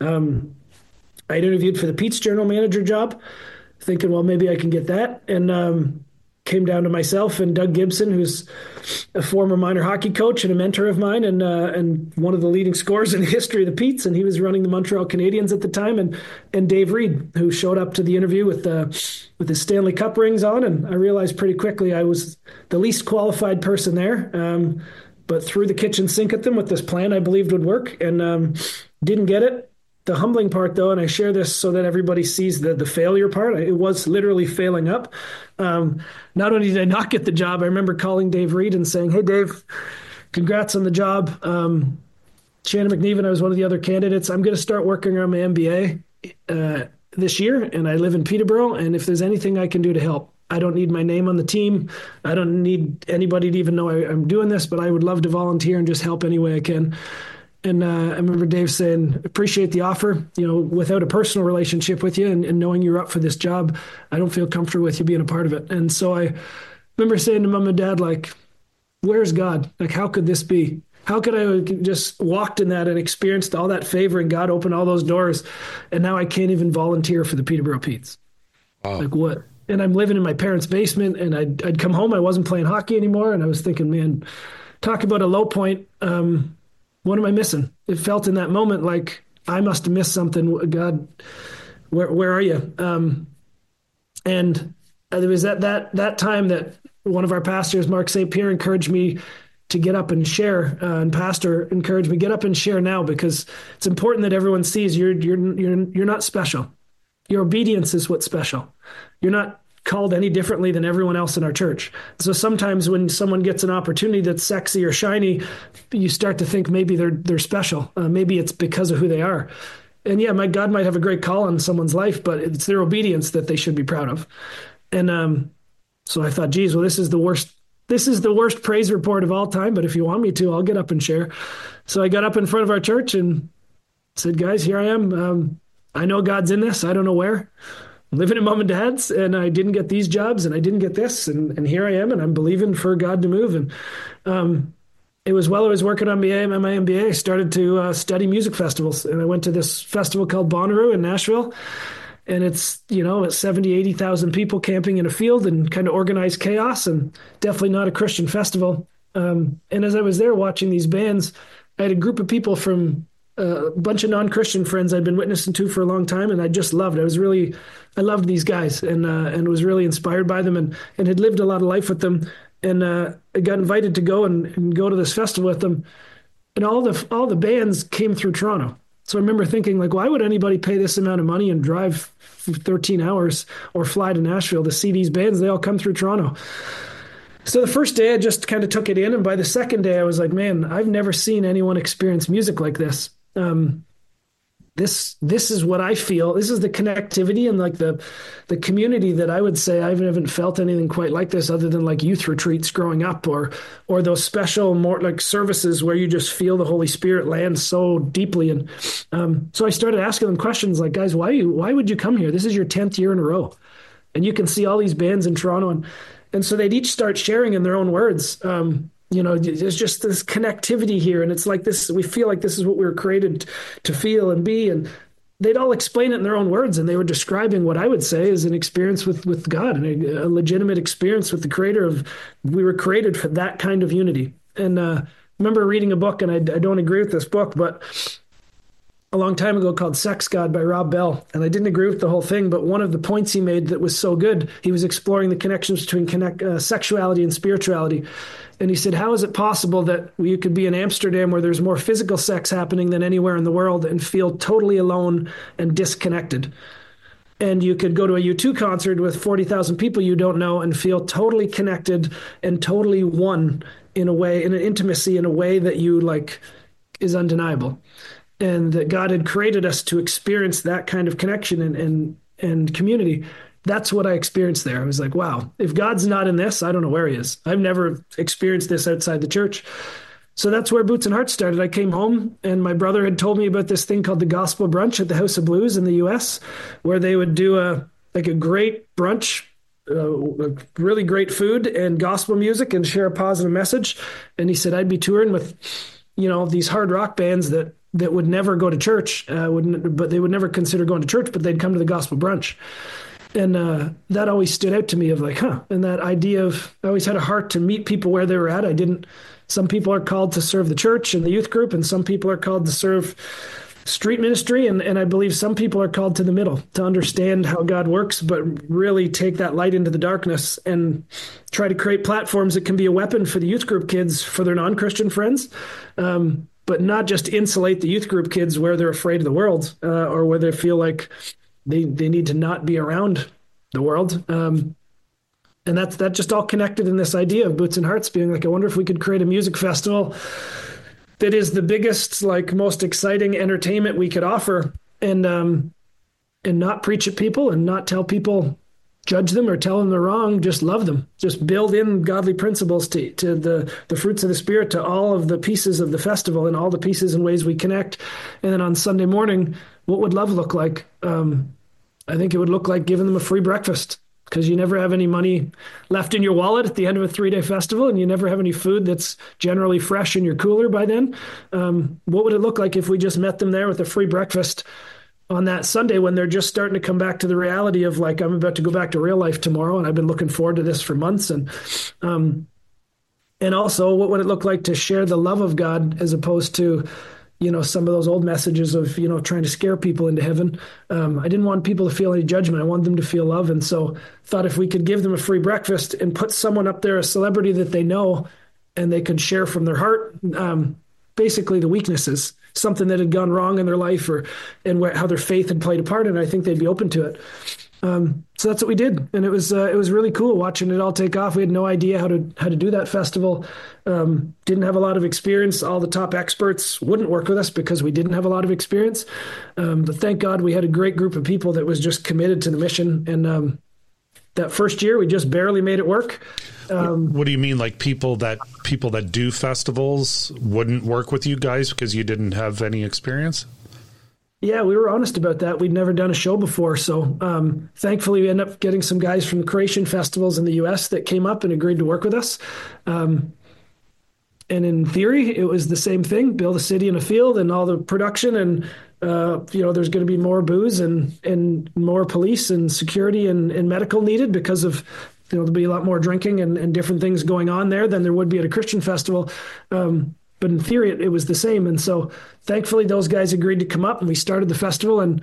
I interviewed for the Pete's general manager job, thinking, well, maybe I can get that. And came down to myself and Doug Gibson, who's a former minor hockey coach and a mentor of mine, and one of the leading scorers in the history of the Petes, and he was running the Montreal Canadiens at the time, and Dave Reed, who showed up to the interview with his Stanley Cup rings on, and I realized pretty quickly I was the least qualified person there, but threw the kitchen sink at them with this plan I believed would work, and didn't get it. The humbling part, though, and I share this so that everybody sees the failure part, it was literally failing up. Not only did I not get the job, I remember calling Dave Reed and saying, hey, Dave, congrats on the job. Shannon McNeven, I was one of the other candidates. I'm going to start working on my MBA this year, and I live in Peterborough, and if there's anything I can do to help, I don't need my name on the team. I don't need anybody to even know I'm doing this, but I would love to volunteer and just help any way I can. And I remember Dave saying, appreciate the offer, without a personal relationship with you and knowing you're up for this job, I don't feel comfortable with you being a part of it. And so I remember saying to Mom and Dad, like, where's God? Like, how could this be? How could I just walked in that and experienced all that favor and God opened all those doors, and now I can't even volunteer for the Peterborough Petes? Wow. Like what? And I'm living in my parents' basement, and I'd come home, I wasn't playing hockey anymore, and I was thinking, man, talk about a low point. What am I missing? It felt in that moment like I must have missed something. God, where are you? And there was that time that one of our pastors, Mark St. Pierre, encouraged me to get up and share. And pastor encouraged me, get up and share now, because it's important that everyone sees you're not special. Your obedience is what's special. You're not called any differently than everyone else in our church. So sometimes when someone gets an opportunity that's sexy or shiny, you start to think maybe they're special. Maybe it's because of who they are. And yeah, my God might have a great call on someone's life, but it's their obedience that they should be proud of. And so I thought, geez, well, this is the worst praise report of all time, but if you want me to, I'll get up and share. So I got up in front of our church and said, guys, here I am. I know God's in this. I don't know where. I'm living in Mom and Dad's, and I didn't get these jobs, and I didn't get this, and here I am, and I'm believing for God to move. And it was while I was working on my MBA, I started to study music festivals, and I went to this festival called Bonnaroo in Nashville, and it's 70, 80,000 people camping in a field and kind of organized chaos, and definitely not a Christian festival. And as I was there watching these bands, I had a group of people from a bunch of non-Christian friends I'd been witnessing to for a long time, and I just loved. I loved these guys, and was really inspired by them, and had lived a lot of life with them, and I got invited to go and go to this festival with them, and all the bands came through Toronto. So I remember thinking, like, why would anybody pay this amount of money and drive 13 hours or fly to Nashville to see these bands? They all come through Toronto. So the first day I just kind of took it in. And by the second day I was like, man, I've never seen anyone experience music like this. This is what I feel. This is the connectivity and like the community that I would say I haven't felt anything quite like this other than like youth retreats growing up or those special more like services where you just feel the Holy Spirit land so deeply. And so I started asking them questions like, guys, why would you come here? This is your 10th year in a row. And you can see all these bands in Toronto. And so they'd each start sharing in their own words. There's just this connectivity here. And it's like this, we feel like this is what we were created to feel and be. And they'd all explain it in their own words. And they were describing what I would say is an experience with God and a legitimate experience with the Creator we were created for that kind of unity. And I remember reading a book, and I don't agree with this book, but a long time ago called Sex God by Rob Bell. And I didn't agree with the whole thing, but one of the points he made that was so good, he was exploring the connections between sexuality and spirituality. And he said, how is it possible that you could be in Amsterdam where there's more physical sex happening than anywhere in the world and feel totally alone and disconnected? And you could go to a U2 concert with 40,000 people you don't know and feel totally connected and totally one in an intimacy in a way that you like is undeniable. And that God had created us to experience that kind of connection and community. That's what I experienced there. I was like, wow, if God's not in this, I don't know where he is. I've never experienced this outside the church. So that's where Boots and Hearts started. I came home and my brother had told me about this thing called the Gospel Brunch at the House of Blues in the US, where they would do a great brunch, really great food and gospel music and share a positive message. And he said, I'd be touring with, these hard rock bands that would never go to church, but they would never consider going to church, but they'd come to the Gospel Brunch. And that always stood out to me of like, and that idea of, I always had a heart to meet people where they were at. Some people are called to serve the church and the youth group, and some people are called to serve street ministry. And I believe some people are called to the middle to understand how God works, but really take that light into the darkness and try to create platforms that can be a weapon for the youth group kids, for their non-Christian friends. But not just insulate the youth group kids where they're afraid of the world or where they feel like they need to not be around the world. And that just all connected in this idea of Boots and Hearts being like, I wonder if we could create a music festival that is the biggest, like most exciting entertainment we could offer and not preach at people and not tell people, judge them or tell them they're wrong, just love them. Just build in godly principles to the fruits of the Spirit, to all of the pieces of the festival and all the pieces and ways we connect. And then on Sunday morning, what would love look like? I think it would look like giving them a free breakfast, because you never have any money left in your wallet at the end of a 3-day festival, and you never have any food that's generally fresh in your cooler by then. What would it look like if we just met them there with a free breakfast on that Sunday when they're just starting to come back to the reality of like, I'm about to go back to real life tomorrow, and I've been looking forward to this for months. And also, what would it look like to share the love of God as opposed to, some of those old messages of, trying to scare people into heaven. I didn't want people to feel any judgment. I wanted them to feel love. And so thought if we could give them a free breakfast and put someone up there, a celebrity that they know, and they could share from their heart, basically the weaknesses, something that had gone wrong in their life and how their faith had played a part. And I think they'd be open to it. So that's what we did. And it was really cool watching it all take off. We had no idea how to do that festival. Didn't have a lot of experience. All the top experts wouldn't work with us because we didn't have a lot of experience. But thank God we had a great group of people that was just committed to the mission. And that first year, we just barely made it work. What do you mean? Like people that do festivals wouldn't work with you guys because you didn't have any experience? Yeah, we were honest about that. We'd never done a show before. So thankfully, we ended up getting some guys from creation festivals in the U.S. that came up and agreed to work with us. And in theory, it was the same thing, build a city and a field and all the production. And, there's going to be more booze and more police and security and medical needed because of, there'll be a lot more drinking and different things going on there than there would be at a Christian festival. But but in theory, it was the same. And so thankfully, those guys agreed to come up, and we started the festival, and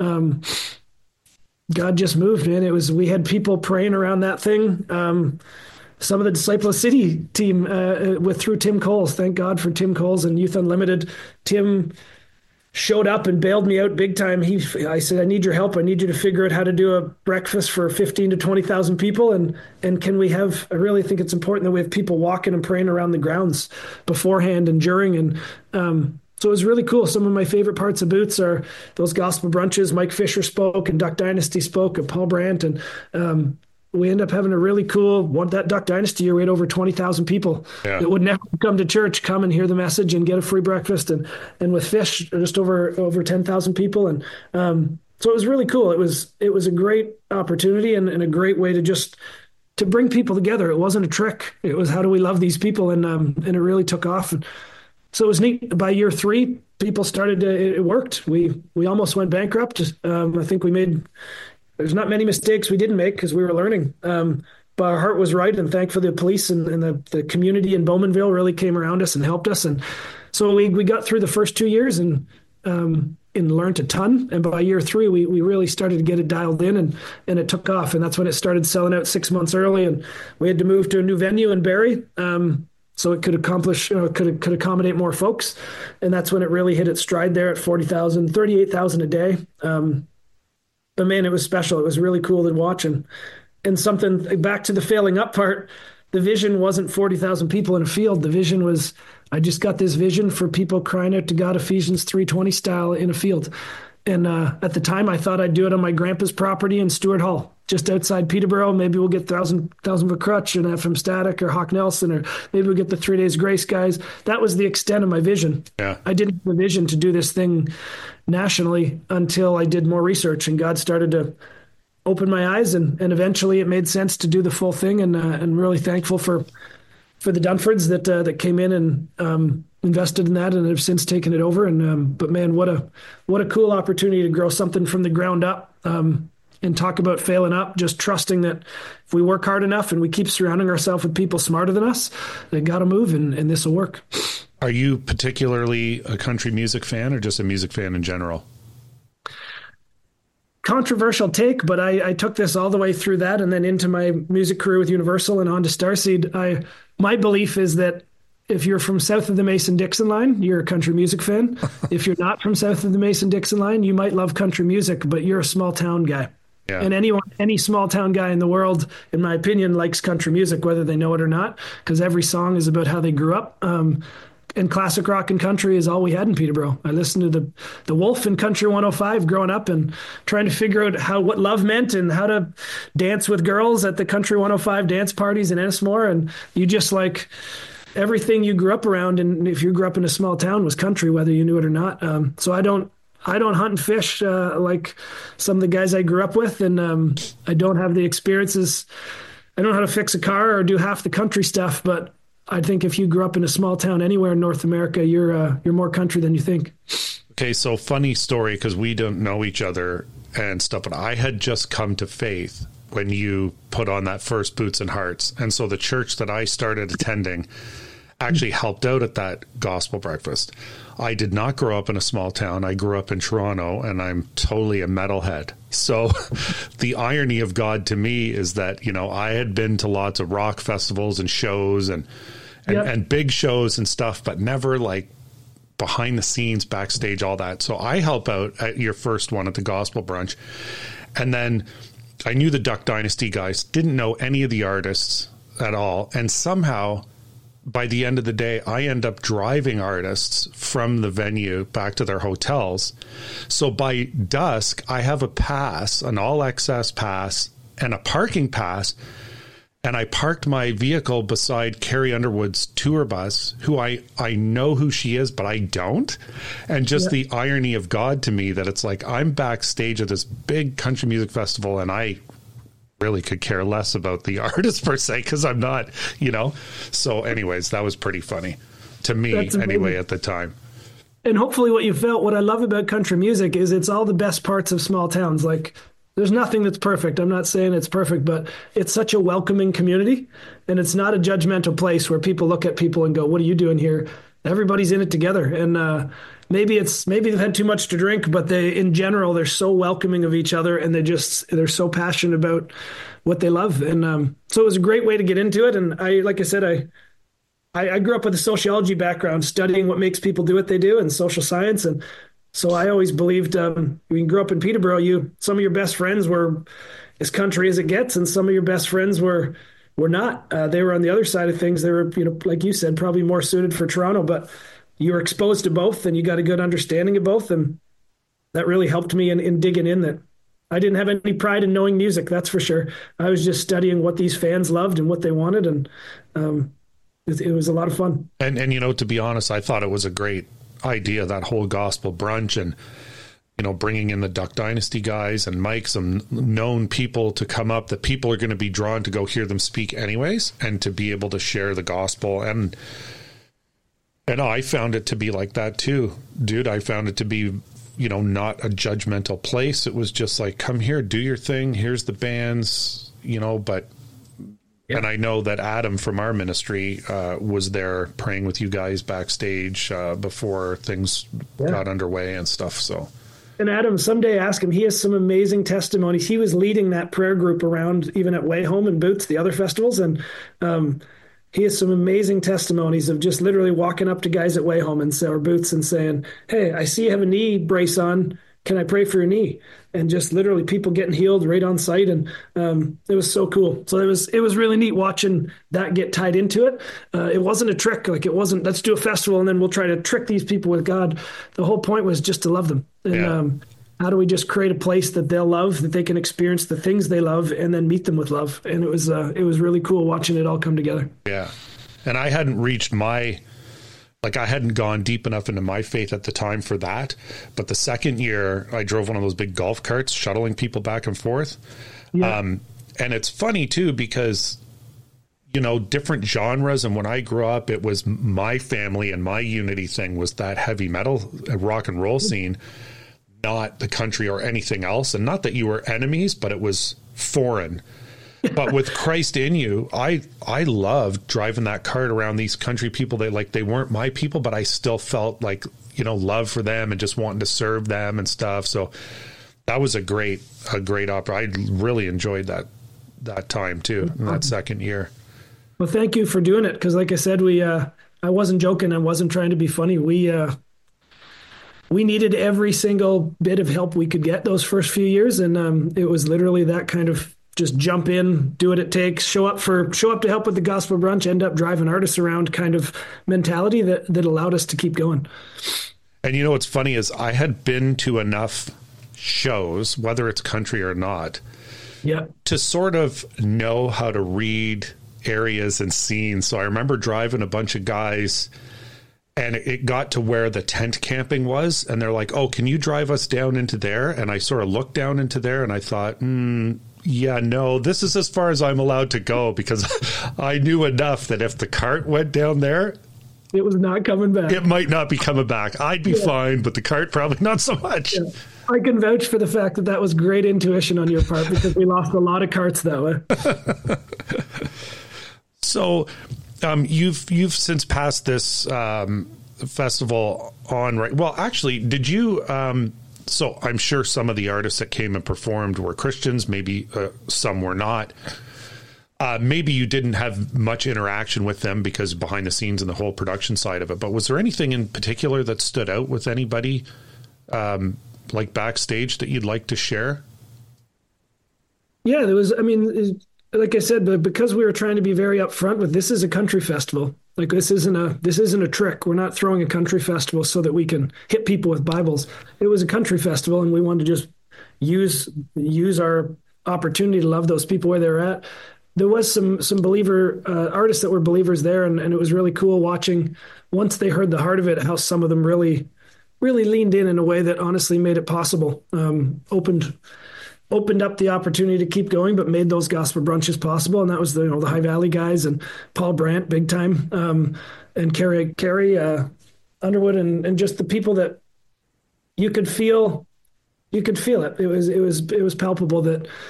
God just moved, man. We had people praying around that thing. Some of the Disciple of City team through Tim Coles. Thank God for Tim Coles and Youth Unlimited. Tim showed up and bailed me out big time. I said, I need your help. I need you to figure out how to do a breakfast for 15 to 20,000 people. And can we have, I really think it's important that we have people walking and praying around the grounds beforehand and during. And so it was really cool. Some of my favorite parts of Boots are those gospel brunches. Mike Fisher spoke, and Duck Dynasty spoke, and Paul Brandt. And we end up having a really cool one. That Duck Dynasty year, we had over 20,000 people that would never come to church, come and hear the message and get a free breakfast. And with Fish, just over 10,000 people. And so it was really cool. It was a great opportunity and a great way to bring people together. It wasn't a trick. It was, how do we love these people? And it really took off. And so it was neat. By year 3, people started it worked. We almost went bankrupt. I think there's not many mistakes we didn't make because we were learning. But our heart was right, and thankfully the police and the community in Bowmanville really came around us and helped us. And so we got through the first 2 years and learned a ton. And by year 3, we really started to get it dialed in, and it took off. And that's when it started selling out 6 months early. And we had to move to a new venue in Barrie, so it could could accommodate more folks. And that's when it really hit its stride there at 38,000 a day. But man, it was special. It was really cool to watch. And something back to the failing up part, the vision wasn't 40,000 people in a field. The vision was, I just got this vision for people crying out to God, Ephesians 3:20 style in a field. And at the time, I thought I'd do it on my grandpa's property in Stewart Hall, just outside Peterborough. Maybe we'll get Thousand of Crutch and FM Static or Hawk Nelson, or maybe we'll get the 3 Days Grace guys. That was the extent of my vision. Yeah. I didn't have a vision to do this thing nationally until I did more research, and God started to open my eyes, and eventually it made sense to do the full thing. And really thankful for the Dunfords that came in and invested in that and have since taken it over. And but man, what a cool opportunity to grow something from the ground up. And talk about failing up, just trusting that if we work hard enough and we keep surrounding ourselves with people smarter than us, they got to move, and this will work. Are you particularly a country music fan, or just a music fan in general? Controversial take, but I took this all the way through that and then into my music career with Universal and on to Starseed. My belief is that if you're from south of the Mason-Dixon line, you're a country music fan. If you're not from south of the Mason-Dixon line, you might love country music, but you're a small town guy. Yeah. And any small town guy in the world, in my opinion, likes country music, whether they know it or not, because every song is about how they grew up. And classic rock and country is all we had in Peterborough. I listened to the Wolf and Country 105 growing up and trying to figure out what love meant and how to dance with girls at the Country 105 dance parties in Ennismore. And you just like everything you grew up around. And if you grew up in a small town was country, whether you knew it or not. So I don't hunt and fish like some of the guys I grew up with. And I don't have the experiences. I don't know how to fix a car or do half the country stuff, but I think if you grew up in a small town anywhere in North America, you're more country than you think. Okay, so funny story, because we don't know each other and stuff, but I had just come to faith when you put on that first Boots and Hearts. And so the church that I started attending actually helped out at that gospel breakfast. I did not grow up in a small town. I grew up in Toronto, and I'm totally a metalhead. So the irony of God to me is that, I had been to lots of rock festivals and shows and big shows and stuff, but never like behind the scenes, backstage, all that. So I help out at your first one at the gospel brunch. And then I knew the Duck Dynasty guys, didn't know any of the artists at all. And somehow by the end of the day, I end up driving artists from the venue back to their hotels. So by dusk, I have a pass, an all access pass and a parking pass. And I parked my vehicle beside Carrie Underwood's tour bus, who I know who she is, but I don't. And just the irony of God to me that it's like I'm backstage at this big country music festival, and I really could care less about the artist per se, because I'm not, So anyways, that was pretty funny to me anyway at the time. And hopefully what I love about country music is it's all the best parts of small towns. Like, there's nothing that's perfect. I'm not saying it's perfect, but it's such a welcoming community, and it's not a judgmental place where people look at people and go, what are you doing here? everybody's in it together. And maybe they've had too much to drink, but in general, they're so welcoming of each other, and they're so passionate about what they love. And so it was a great way to get into it. And like I said, I grew up with a sociology background, studying what makes people do what they do, and social science. And so I always believed, when you grew up in Peterborough, some of your best friends were as country as it gets, and some of your best friends were not. They were on the other side of things. They were, like you said, probably more suited for Toronto, but you were exposed to both, and you got a good understanding of both. And that really helped me in digging in. That I didn't have any pride in knowing music, that's for sure. I was just studying what these fans loved and what they wanted. And it was a lot of fun. And to be honest, I thought it was a great idea, that whole gospel brunch, and bringing in the Duck Dynasty guys and Mike, some known people to come up that people are going to be drawn to go hear them speak anyways, and to be able to share the gospel. And I found it to be like that too, dude. I found it to be, not a judgmental place. It was just like, come here, do your thing. Here's the bands, but yeah. And I know that Adam from our ministry was there praying with you guys backstage before things got underway and stuff. So, and Adam, someday ask him. He has some amazing testimonies. He was leading that prayer group around, even at Way Home and Boots, the other festivals, and he has some amazing testimonies of just literally walking up to guys at Way Home or Boots and saying, "Hey, I see you have a knee brace on. Can I pray for your knee?" And just literally people getting healed right on site. And it was so cool. So it was really neat watching that get tied into it. It wasn't a trick. Like, it wasn't, let's do a festival and then we'll try to trick these people with God. The whole point was just to love them. And how do we just create a place that they'll love, that they can experience the things they love, and then meet them with love. And it was really cool watching it all come together. Yeah. And I hadn't reached I hadn't gone deep enough into my faith at the time for that. But the second year, I drove one of those big golf carts, shuttling people back and forth. Yeah. And it's funny, too, because, different genres. And when I grew up, it was my family and my unity thing was that heavy metal rock and roll scene, not the country or anything else. And not that you were enemies, but it was foreign. But with Christ in you, I loved driving that cart around these country people. They weren't my people, but I still felt like, love for them and just wanting to serve them and stuff. So that was a great opera. I really enjoyed that time too, in that second year. Well, thank you for doing it. Cause like I said, I wasn't joking. I wasn't trying to be funny. We needed every single bit of help we could get those first few years. And it was literally that kind of, just jump in, do what it takes, show up to help with the gospel brunch, end up driving artists around kind of mentality that allowed us to keep going. And what's funny is I had been to enough shows, whether it's country or not, to sort of know how to read areas and scenes. So I remember driving a bunch of guys, and it got to where the tent camping was, and they're like, "Oh, can you drive us down into there?" And I sort of looked down into there, and I thought, yeah, no, this is as far as I'm allowed to go, because I knew enough that if the cart went down there, it was not coming back. It might not be coming back. I'd be fine, but the cart probably not so much. Yeah. I can vouch for the fact that was great intuition on your part, because we lost a lot of carts that way. So you've since passed this festival on, right? Well, actually, did you... So I'm sure some of the artists that came and performed were Christians. Maybe some were not. Maybe you didn't have much interaction with them because behind the scenes and the whole production side of it. But was there anything in particular that stood out with anybody like backstage that you'd like to share? Yeah, there was. I mean, like I said, but because we were trying to be very upfront with, this is a country festival. Like, this isn't a trick. We're not throwing a country festival so that we can hit people with Bibles. It was a country festival, and we wanted to just use our opportunity to love those people where they're at. There was some believer artists that were believers there, and it was really cool watching, once they heard the heart of it, how some of them really leaned in a way that honestly made it possible. Opened up the opportunity to keep going, but made those gospel brunches possible. And that was the High Valley guys and Paul Brandt, big time, and Carrie Underwood, and just the people that you could feel it. It was palpable that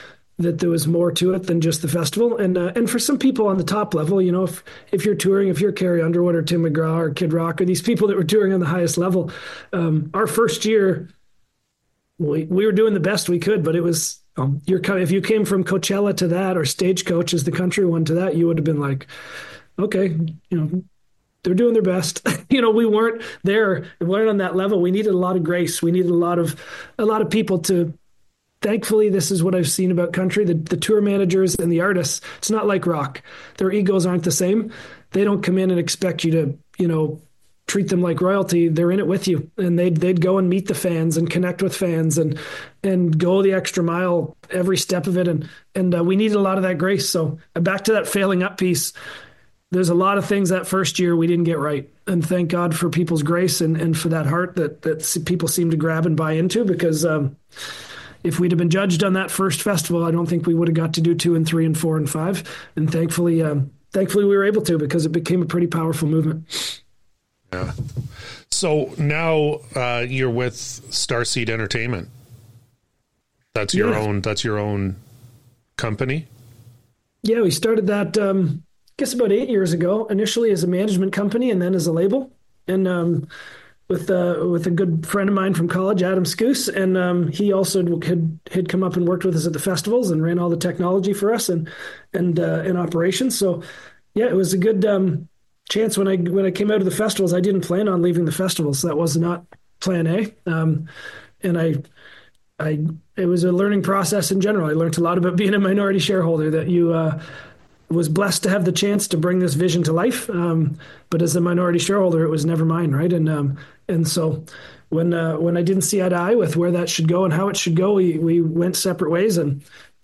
that there was more to it than just the festival. And for some people on the top level, if you're touring, if you're Carrie Underwood or Tim McGraw or Kid Rock or these people that were touring on the highest level, our first year, we were doing the best we could, but it was, if you came from Coachella to that, or Stagecoach as the country one to that, you would have been like, okay, they're doing their best. We weren't there. We weren't on that level. We needed a lot of grace. We needed a lot of people to. Thankfully, this is what I've seen about country. The tour managers and the artists, it's not like rock. Their egos aren't the same. They don't come in and expect you to, treat them like royalty. They're in it with you, and they'd go and meet the fans and connect with fans and go the extra mile every step of it. And we needed a lot of that grace. So back to that failing up piece. There's a lot of things that first year we didn't get right. And thank God for people's grace and for that heart that people seem to grab and buy into, because if we'd have been judged on that first festival, I don't think we would have got to do 2 and 3 and 4 and 5. And thankfully we were able to, because it became a pretty powerful movement. Yeah. So now you're with Starseed Entertainment. That's your own company? Yeah, we started that, I guess about 8 years ago, initially as a management company and then as a label. And with a good friend of mine from college, Adam Scoose, and he also had come up and worked with us at the festivals and ran all the technology for us and in operations. So yeah, it was a good chance when I came out of the festivals. I didn't plan on leaving the festivals. That was not plan A. And it was a learning process in general. I learned a lot about being a minority shareholder, that you was blessed to have the chance to bring this vision to life. But as a minority shareholder, it was never mine. Right. And so when I didn't see eye to eye with where that should go and how it should go, we went separate ways. And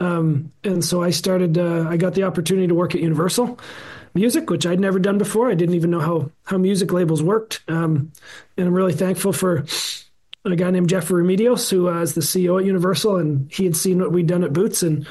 so I got the opportunity to work at Universal Music, which I'd never done before. I didn't even know how music labels worked. And I'm really thankful for a guy named Jeffrey Remedios, who is the CEO at Universal, and he had seen what we'd done at Boots, and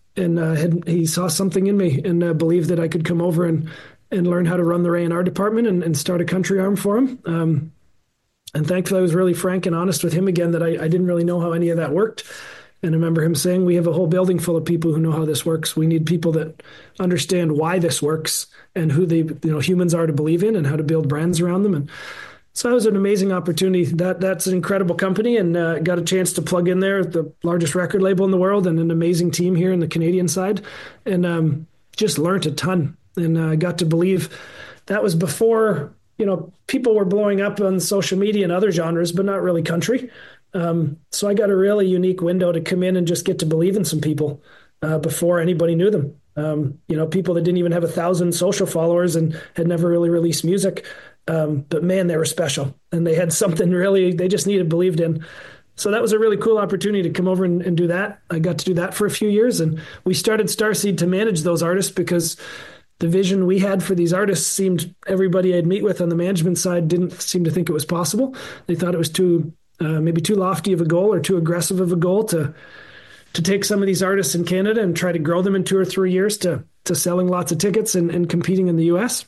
he saw something in me and believed that I could come over and learn how to run the A&R department and start a country arm for him. And thankfully, I was really frank and honest with him again, that I didn't really know how any of that worked. And I remember him saying, we have a whole building full of people who know how this works. We need people that understand why this works and who humans are to believe in and how to build brands around them. And so it was an amazing opportunity. That's an incredible company, and got a chance to plug in there, the largest record label in the world, and an amazing team here in the Canadian side, and just learned a ton. And I got to believe that was before, people were blowing up on social media and other genres, but not really country. So I got a really unique window to come in and just get to believe in some people before anybody knew them. People that didn't even have 1,000 social followers and had never really released music. But man, they were special, and they had something they just needed believed in. So that was a really cool opportunity to come over and do that. I got to do that for a few years, and we started Starseed to manage those artists, because the vision we had for these artists seemed, everybody I'd meet with on the management side didn't seem to think it was possible. They thought it was maybe too lofty of a goal or too aggressive of a goal to take some of these artists in Canada and try to grow them in 2 or 3 years to selling lots of tickets and competing in the US.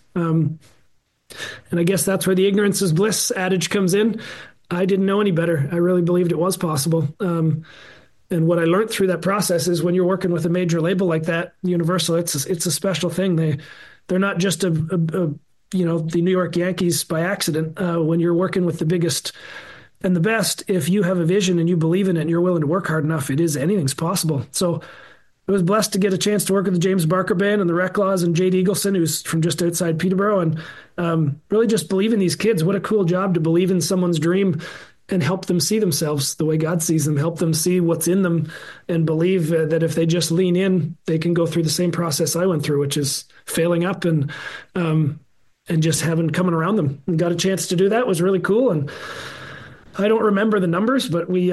And I guess that's where the ignorance is bliss adage comes in. I didn't know any better. I really believed it was possible. And what I learned through that process is, when you're working with a major label like that, Universal, it's a special thing. They're not just the New York Yankees by accident. When you're working with the biggest and the best, if you have a vision and you believe in it and you're willing to work hard enough, anything's possible. So I was blessed to get a chance to work with the James Barker Band and the Reclaws and Jade Eagleson, who's from just outside Peterborough, and really just believe in these kids. What a cool job to believe in someone's dream and help them see themselves the way God sees them, help them see what's in them, and believe that if they just lean in, they can go through the same process I went through, which is failing up and just having coming around them. And got a chance to do that. It was really cool. And I don't remember the numbers, but we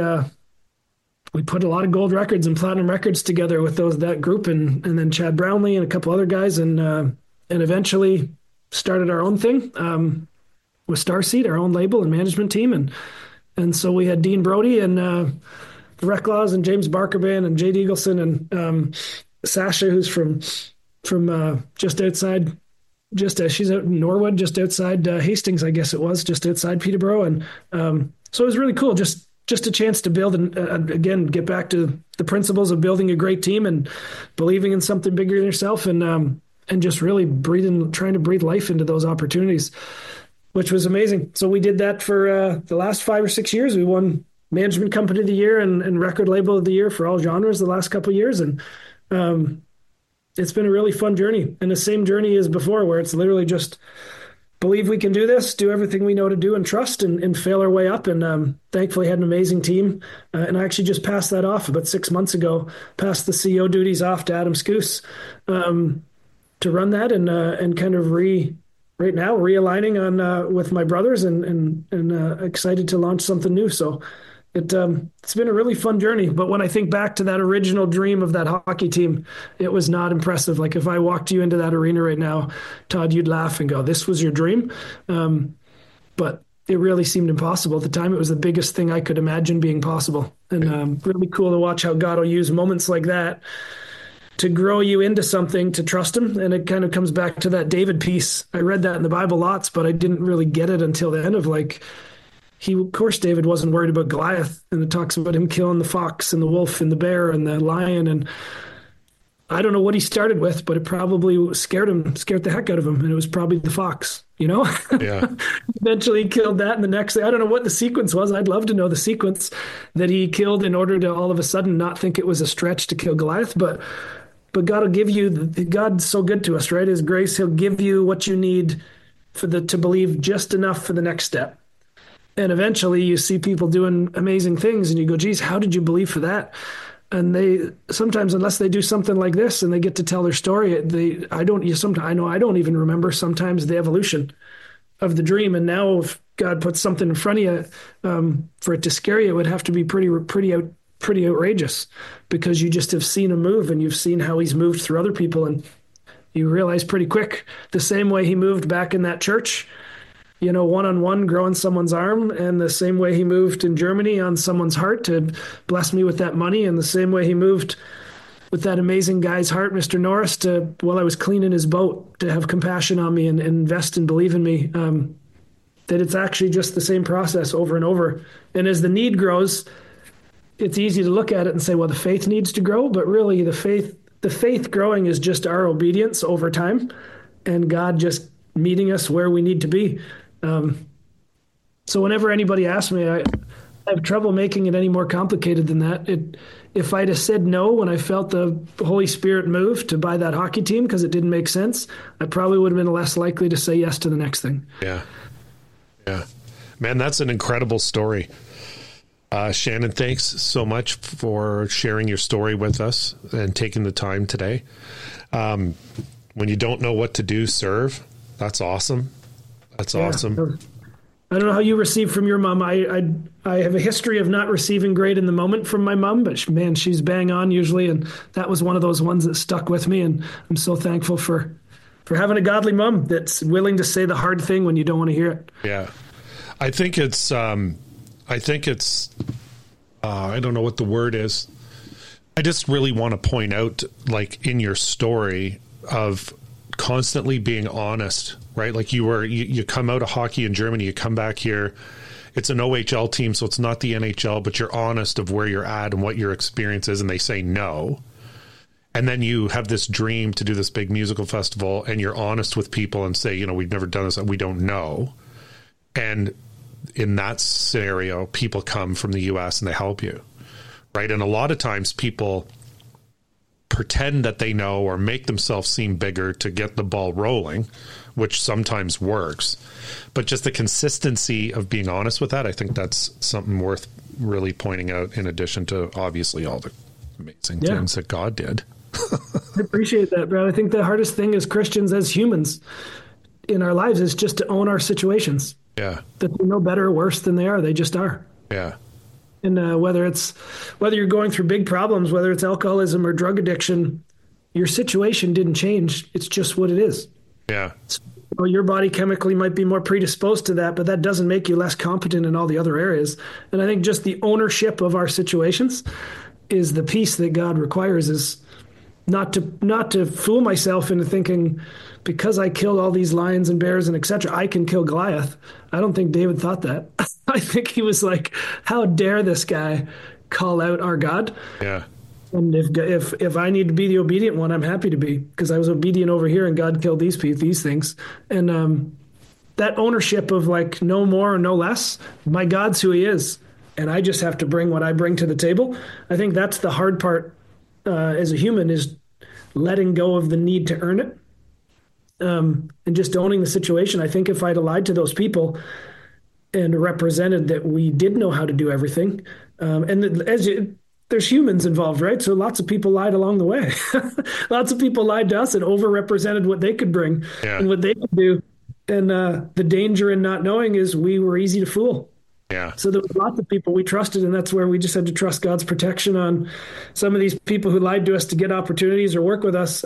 put a lot of gold records and platinum records together with that group, and then Chad Brownlee and a couple other guys, and eventually started our own thing with Starseed, our own label and management team, and so we had Dean Brody and the Reclaws and James Barker Band and Jade Eagleson and Sasha, who's from just outside. She's out in Norwood, just outside Hastings, I guess it was, just outside Peterborough, and so it was really cool. Just just a chance to build and again get back to the principles of building a great team and believing in something bigger than yourself, and just really trying to breathe life into those opportunities, which was amazing. So we did that for the last 5 or 6 years. We won Management Company of the Year and Record Label of the Year for all genres the last couple of years, and it's been a really fun journey, and the same journey as before, where it's literally just believe we can do this, do everything we know to do, and trust, and fail our way up. And thankfully had an amazing team. And I actually just passed that off about 6 months ago, passed the CEO duties off to Adam Scoos to run that, and kind of right now realigning on with my brothers, and excited to launch something new. So it's been a really fun journey. But when I think back to that original dream of that hockey team, it was not impressive. Like if I walked you into that arena right now, Todd, you'd laugh and go, "This was your dream." But it really seemed impossible at the time. It was the biggest thing I could imagine being possible, and really cool to watch how God will use moments like that to grow you into something, to trust him. And it kind of comes back to that David piece. I read that in the Bible lots, but I didn't really get it until the end of like, of course, David wasn't worried about Goliath, and it talks about him killing the fox and the wolf and the bear and the lion. And I don't know what he started with, but it probably scared the heck out of him. And it was probably the fox, Yeah. Eventually he killed that. And the next thing, I don't know what the sequence was. I'd love to know the sequence that he killed in order to all of a sudden not think it was a stretch to kill Goliath. But God will give you, God's so good to us, right? His grace, he'll give you what you need to believe just enough for the next step. And eventually you see people doing amazing things and you go, geez, how did you believe for that? And they sometimes, unless they do something like this and they get to tell their story, I don't even remember sometimes the evolution of the dream. And now if God puts something in front of you, for it to scare you, it would have to be pretty outrageous, because you just have seen him move and you've seen how he's moved through other people. And you realize pretty quick, the same way he moved back in that church, one-on-one growing someone's arm, and the same way he moved in Germany on someone's heart to bless me with that money, and the same way he moved with that amazing guy's heart, Mr. Norris, while I was cleaning his boat, to have compassion on me and invest and believe in me, that it's actually just the same process over and over. And as the need grows, it's easy to look at it and say, well, the faith needs to grow, but really the faith growing is just our obedience over time, and God just meeting us where we need to be. So whenever anybody asks me, I have trouble making it any more complicated than that. If I'd have said no when I felt the Holy Spirit move to buy that hockey team because it didn't make sense, I probably would have been less likely to say yes to the next thing. Yeah. Man, that's an incredible story. Shannon, thanks so much for sharing your story with us and taking the time today. When you don't know what to do, serve. That's awesome. That's awesome. I don't know how you receive from your mom. I have a history of not receiving great in the moment from my mom, but man, she's bang on usually. And that was one of those ones that stuck with me. And I'm so thankful for having a godly mom that's willing to say the hard thing when you don't want to hear it. Yeah. I think it's, I don't know what the word is. I just really want to point out, like in your story of constantly being honest, right? Like you come out of hockey in Germany, you come back here, it's an OHL team, so it's not the NHL, but you're honest of where you're at and what your experience is, and they say no. And then you have this dream to do this big musical festival, and you're honest with people and say, we've never done this, we don't know. And in that scenario, people come from the US and they help you, right? And a lot of times people pretend that they know or make themselves seem bigger to get the ball rolling, which sometimes works. But just the consistency of being honest with that, I think that's something worth really pointing out, in addition to obviously all the amazing things that God did. I appreciate that, Brad. I think the hardest thing as Christians, as humans in our lives, is just to own our situations. Yeah. That they're no better or worse than they are. They just are. Yeah. And whether you're going through big problems, whether it's alcoholism or drug addiction, your situation didn't change. It's just what it is. Yeah. So your body chemically might be more predisposed to that, but that doesn't make you less competent in all the other areas. And I think just the ownership of our situations is the piece that God requires. Is not to fool myself into thinking because I killed all these lions and bears and etc. I can kill Goliath. I don't think David thought that. I think he was like, how dare this guy call out our God? Yeah. And if I need to be the obedient one, I'm happy to be, because I was obedient over here and God killed these things. And that ownership of like no more or no less, my God's who he is. And I just have to bring what I bring to the table. I think that's the hard part as a human, is letting go of the need to earn it, and just owning the situation. I think if I'd lied to those people and represented that we did know how to do everything, there's humans involved, right? So lots of people lied along the way. Lots of people lied to us and overrepresented what they could bring and what they could do. And the danger in not knowing is we were easy to fool. Yeah. So there was lots of people we trusted, and that's where we just had to trust God's protection on some of these people who lied to us to get opportunities or work with us.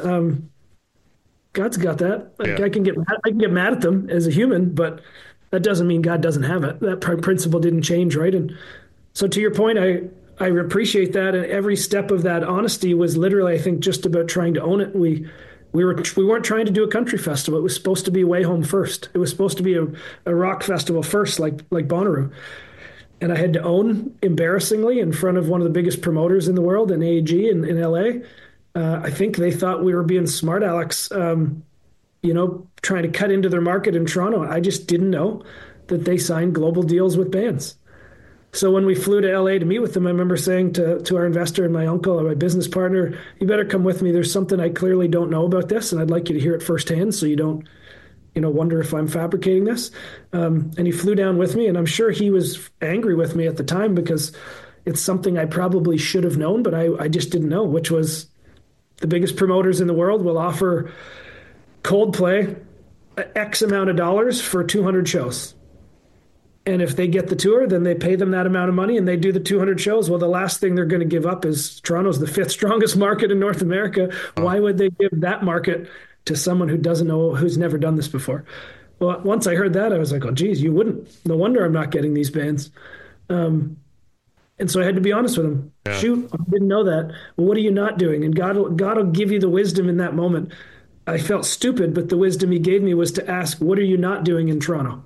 God's got that. Like, I can get mad at them as a human, but that doesn't mean God doesn't have it. That principle didn't change, right? And so to your point, I appreciate that, and every step of that honesty was literally, I think, just about trying to own it. We weren't trying to do a country festival. It was supposed to be Way Home first. It was supposed to be a rock festival first, like Bonnaroo. And I had to own, embarrassingly, in front of one of the biggest promoters in the world, in AEG in LA. I think they thought we were being smart Alex, trying to cut into their market in Toronto. I just didn't know that they signed global deals with bands. So when we flew to LA to meet with them, I remember saying to our investor and my uncle and my business partner, you better come with me. There's something I clearly don't know about this, and I'd like you to hear it firsthand so you don't, wonder if I'm fabricating this. And he flew down with me, and I'm sure he was angry with me at the time because it's something I probably should have known, but I just didn't know, which was the biggest promoters in the world will offer Coldplay X amount of dollars for 200 shows. And if they get the tour, then they pay them that amount of money and they do the 200 shows. Well, the last thing they're going to give up is Toronto's the 5th strongest market in North America. Why would they give that market to someone who doesn't know, who's never done this before? Well, once I heard that, I was like, oh, geez, you wouldn't. No wonder I'm not getting these bands. And so I had to be honest with him. Yeah. Shoot, I didn't know that. Well, what are you not doing? And God will give you the wisdom in that moment. I felt stupid, but the wisdom he gave me was to ask, what are you not doing in Toronto?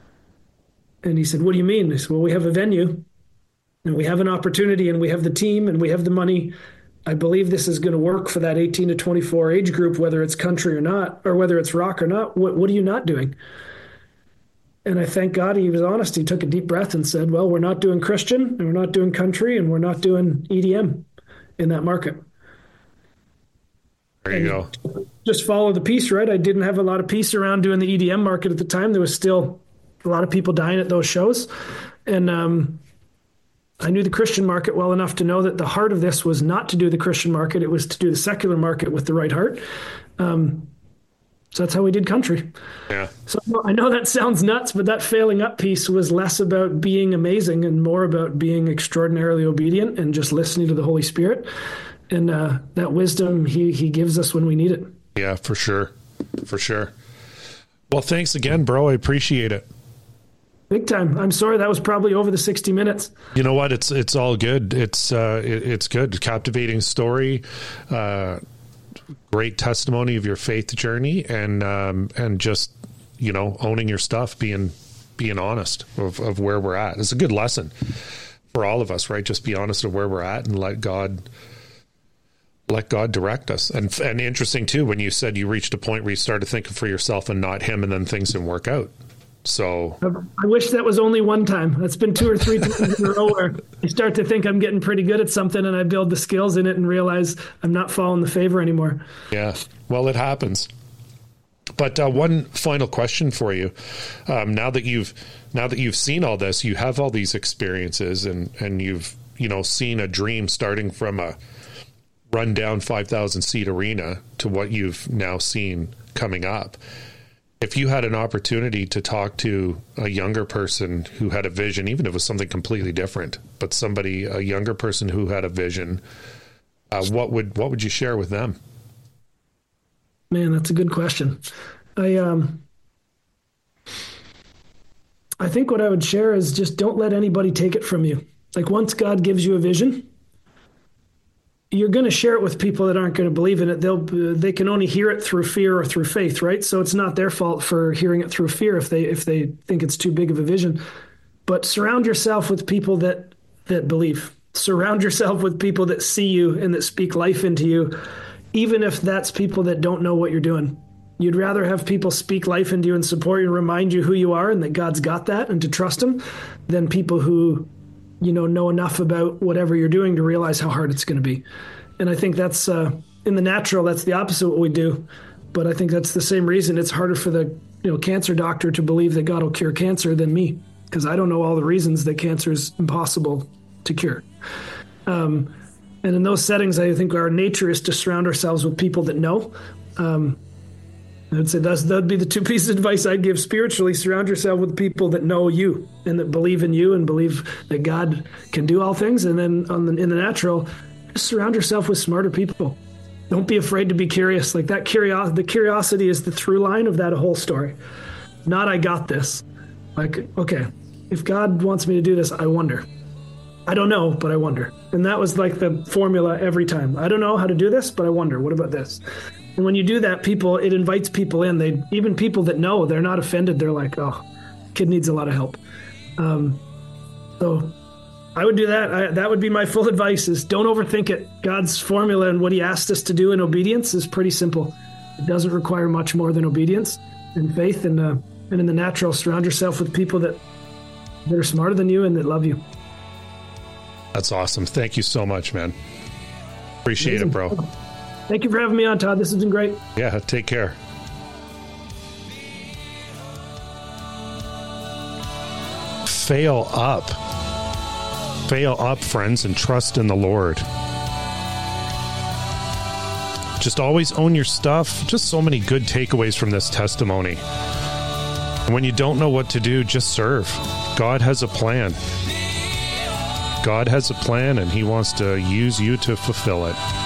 And he said, what do you mean? I said, well, we have a venue and we have an opportunity and we have the team and we have the money. I believe this is going to work for that 18 to 24 age group, whether it's country or not, or whether it's rock or not. What are you not doing? And I thank God he was honest. He took a deep breath and said, well, we're not doing Christian and we're not doing country and we're not doing EDM in that market. There you go. Just follow the peace, right? I didn't have a lot of peace around doing the EDM market at the time. There was still a lot of people dying at those shows. And I knew the Christian market well enough to know that the heart of this was not to do the Christian market. It was to do the secular market with the right heart. So that's how we did country. Yeah. So I know that sounds nuts, but that failing up piece was less about being amazing and more about being extraordinarily obedient and just listening to the Holy Spirit. And that wisdom he gives us when we need it. Yeah, for sure. For sure. Well, thanks again, bro. I appreciate it. Big time. I'm sorry that was probably over the 60 minutes. You know what? It's all good. It's good. Captivating story. Great testimony of your faith journey and just, owning your stuff, being honest of where we're at. It's a good lesson for all of us, right? Just be honest of where we're at and let God direct us. And interesting too, when you said you reached a point where you started thinking for yourself and not him, and then things didn't work out. So I wish that was only one time. That's been 2 or 3 times in a row where I start to think I'm getting pretty good at something and I build the skills in it and realize I'm not following the favor anymore. Yeah. Well, it happens. But one final question for you. Now that you've seen all this, you have all these experiences and you've, seen a dream starting from a rundown 5,000 seat arena to what you've now seen coming up. If you had an opportunity to talk to a younger person who had a vision, even if it was something completely different, but a younger person who had a vision, what would you share with them? Man, that's a good question. I think what I would share is just don't let anybody take it from you. Like once God gives you a vision, you're going to share it with people that aren't going to believe in it. They can only hear it through fear or through faith, right? So it's not their fault for hearing it through fear if they think it's too big of a vision. But surround yourself with people that believe. Surround yourself with people that see you and that speak life into you, even if that's people that don't know what you're doing. You'd rather have people speak life into you and support you and remind you who you are and that God's got that and to trust him than people who, know enough about whatever you're doing to realize how hard it's going to be. And I think that's in the natural, that's the opposite of what we do. But I think that's the same reason it's harder for the cancer doctor to believe that God will cure cancer than me, because I don't know all the reasons that cancer is impossible to cure. And in those settings, I think our nature is to surround ourselves with people that know. I'd say that'd be the two pieces of advice I'd give spiritually. Surround yourself with people that know you and that believe in you and believe that God can do all things. And then in the natural, just surround yourself with smarter people. Don't be afraid to be curious. Like that the curiosity is the through line of that whole story. Not I got this. Like, okay, if God wants me to do this, I wonder. I don't know, but I wonder. And that was like the formula every time. I don't know how to do this, but I wonder. What about this? And when you do that, it invites people in. Even people that know, they're not offended. They're like, oh, kid needs a lot of help. So I would do that. That would be my full advice is don't overthink it. God's formula and what he asked us to do in obedience is pretty simple. It doesn't require much more than obedience and faith. And in the natural, surround yourself with people that are smarter than you and that love you. That's awesome. Thank you so much, man. Appreciate it, bro. Thank you for having me on, Todd. This has been great. Yeah, take care. Fail up. Fail up, friends, and trust in the Lord. Just always own your stuff. Just so many good takeaways from this testimony. And when you don't know what to do, just serve. God has a plan. God has a plan, and he wants to use you to fulfill it.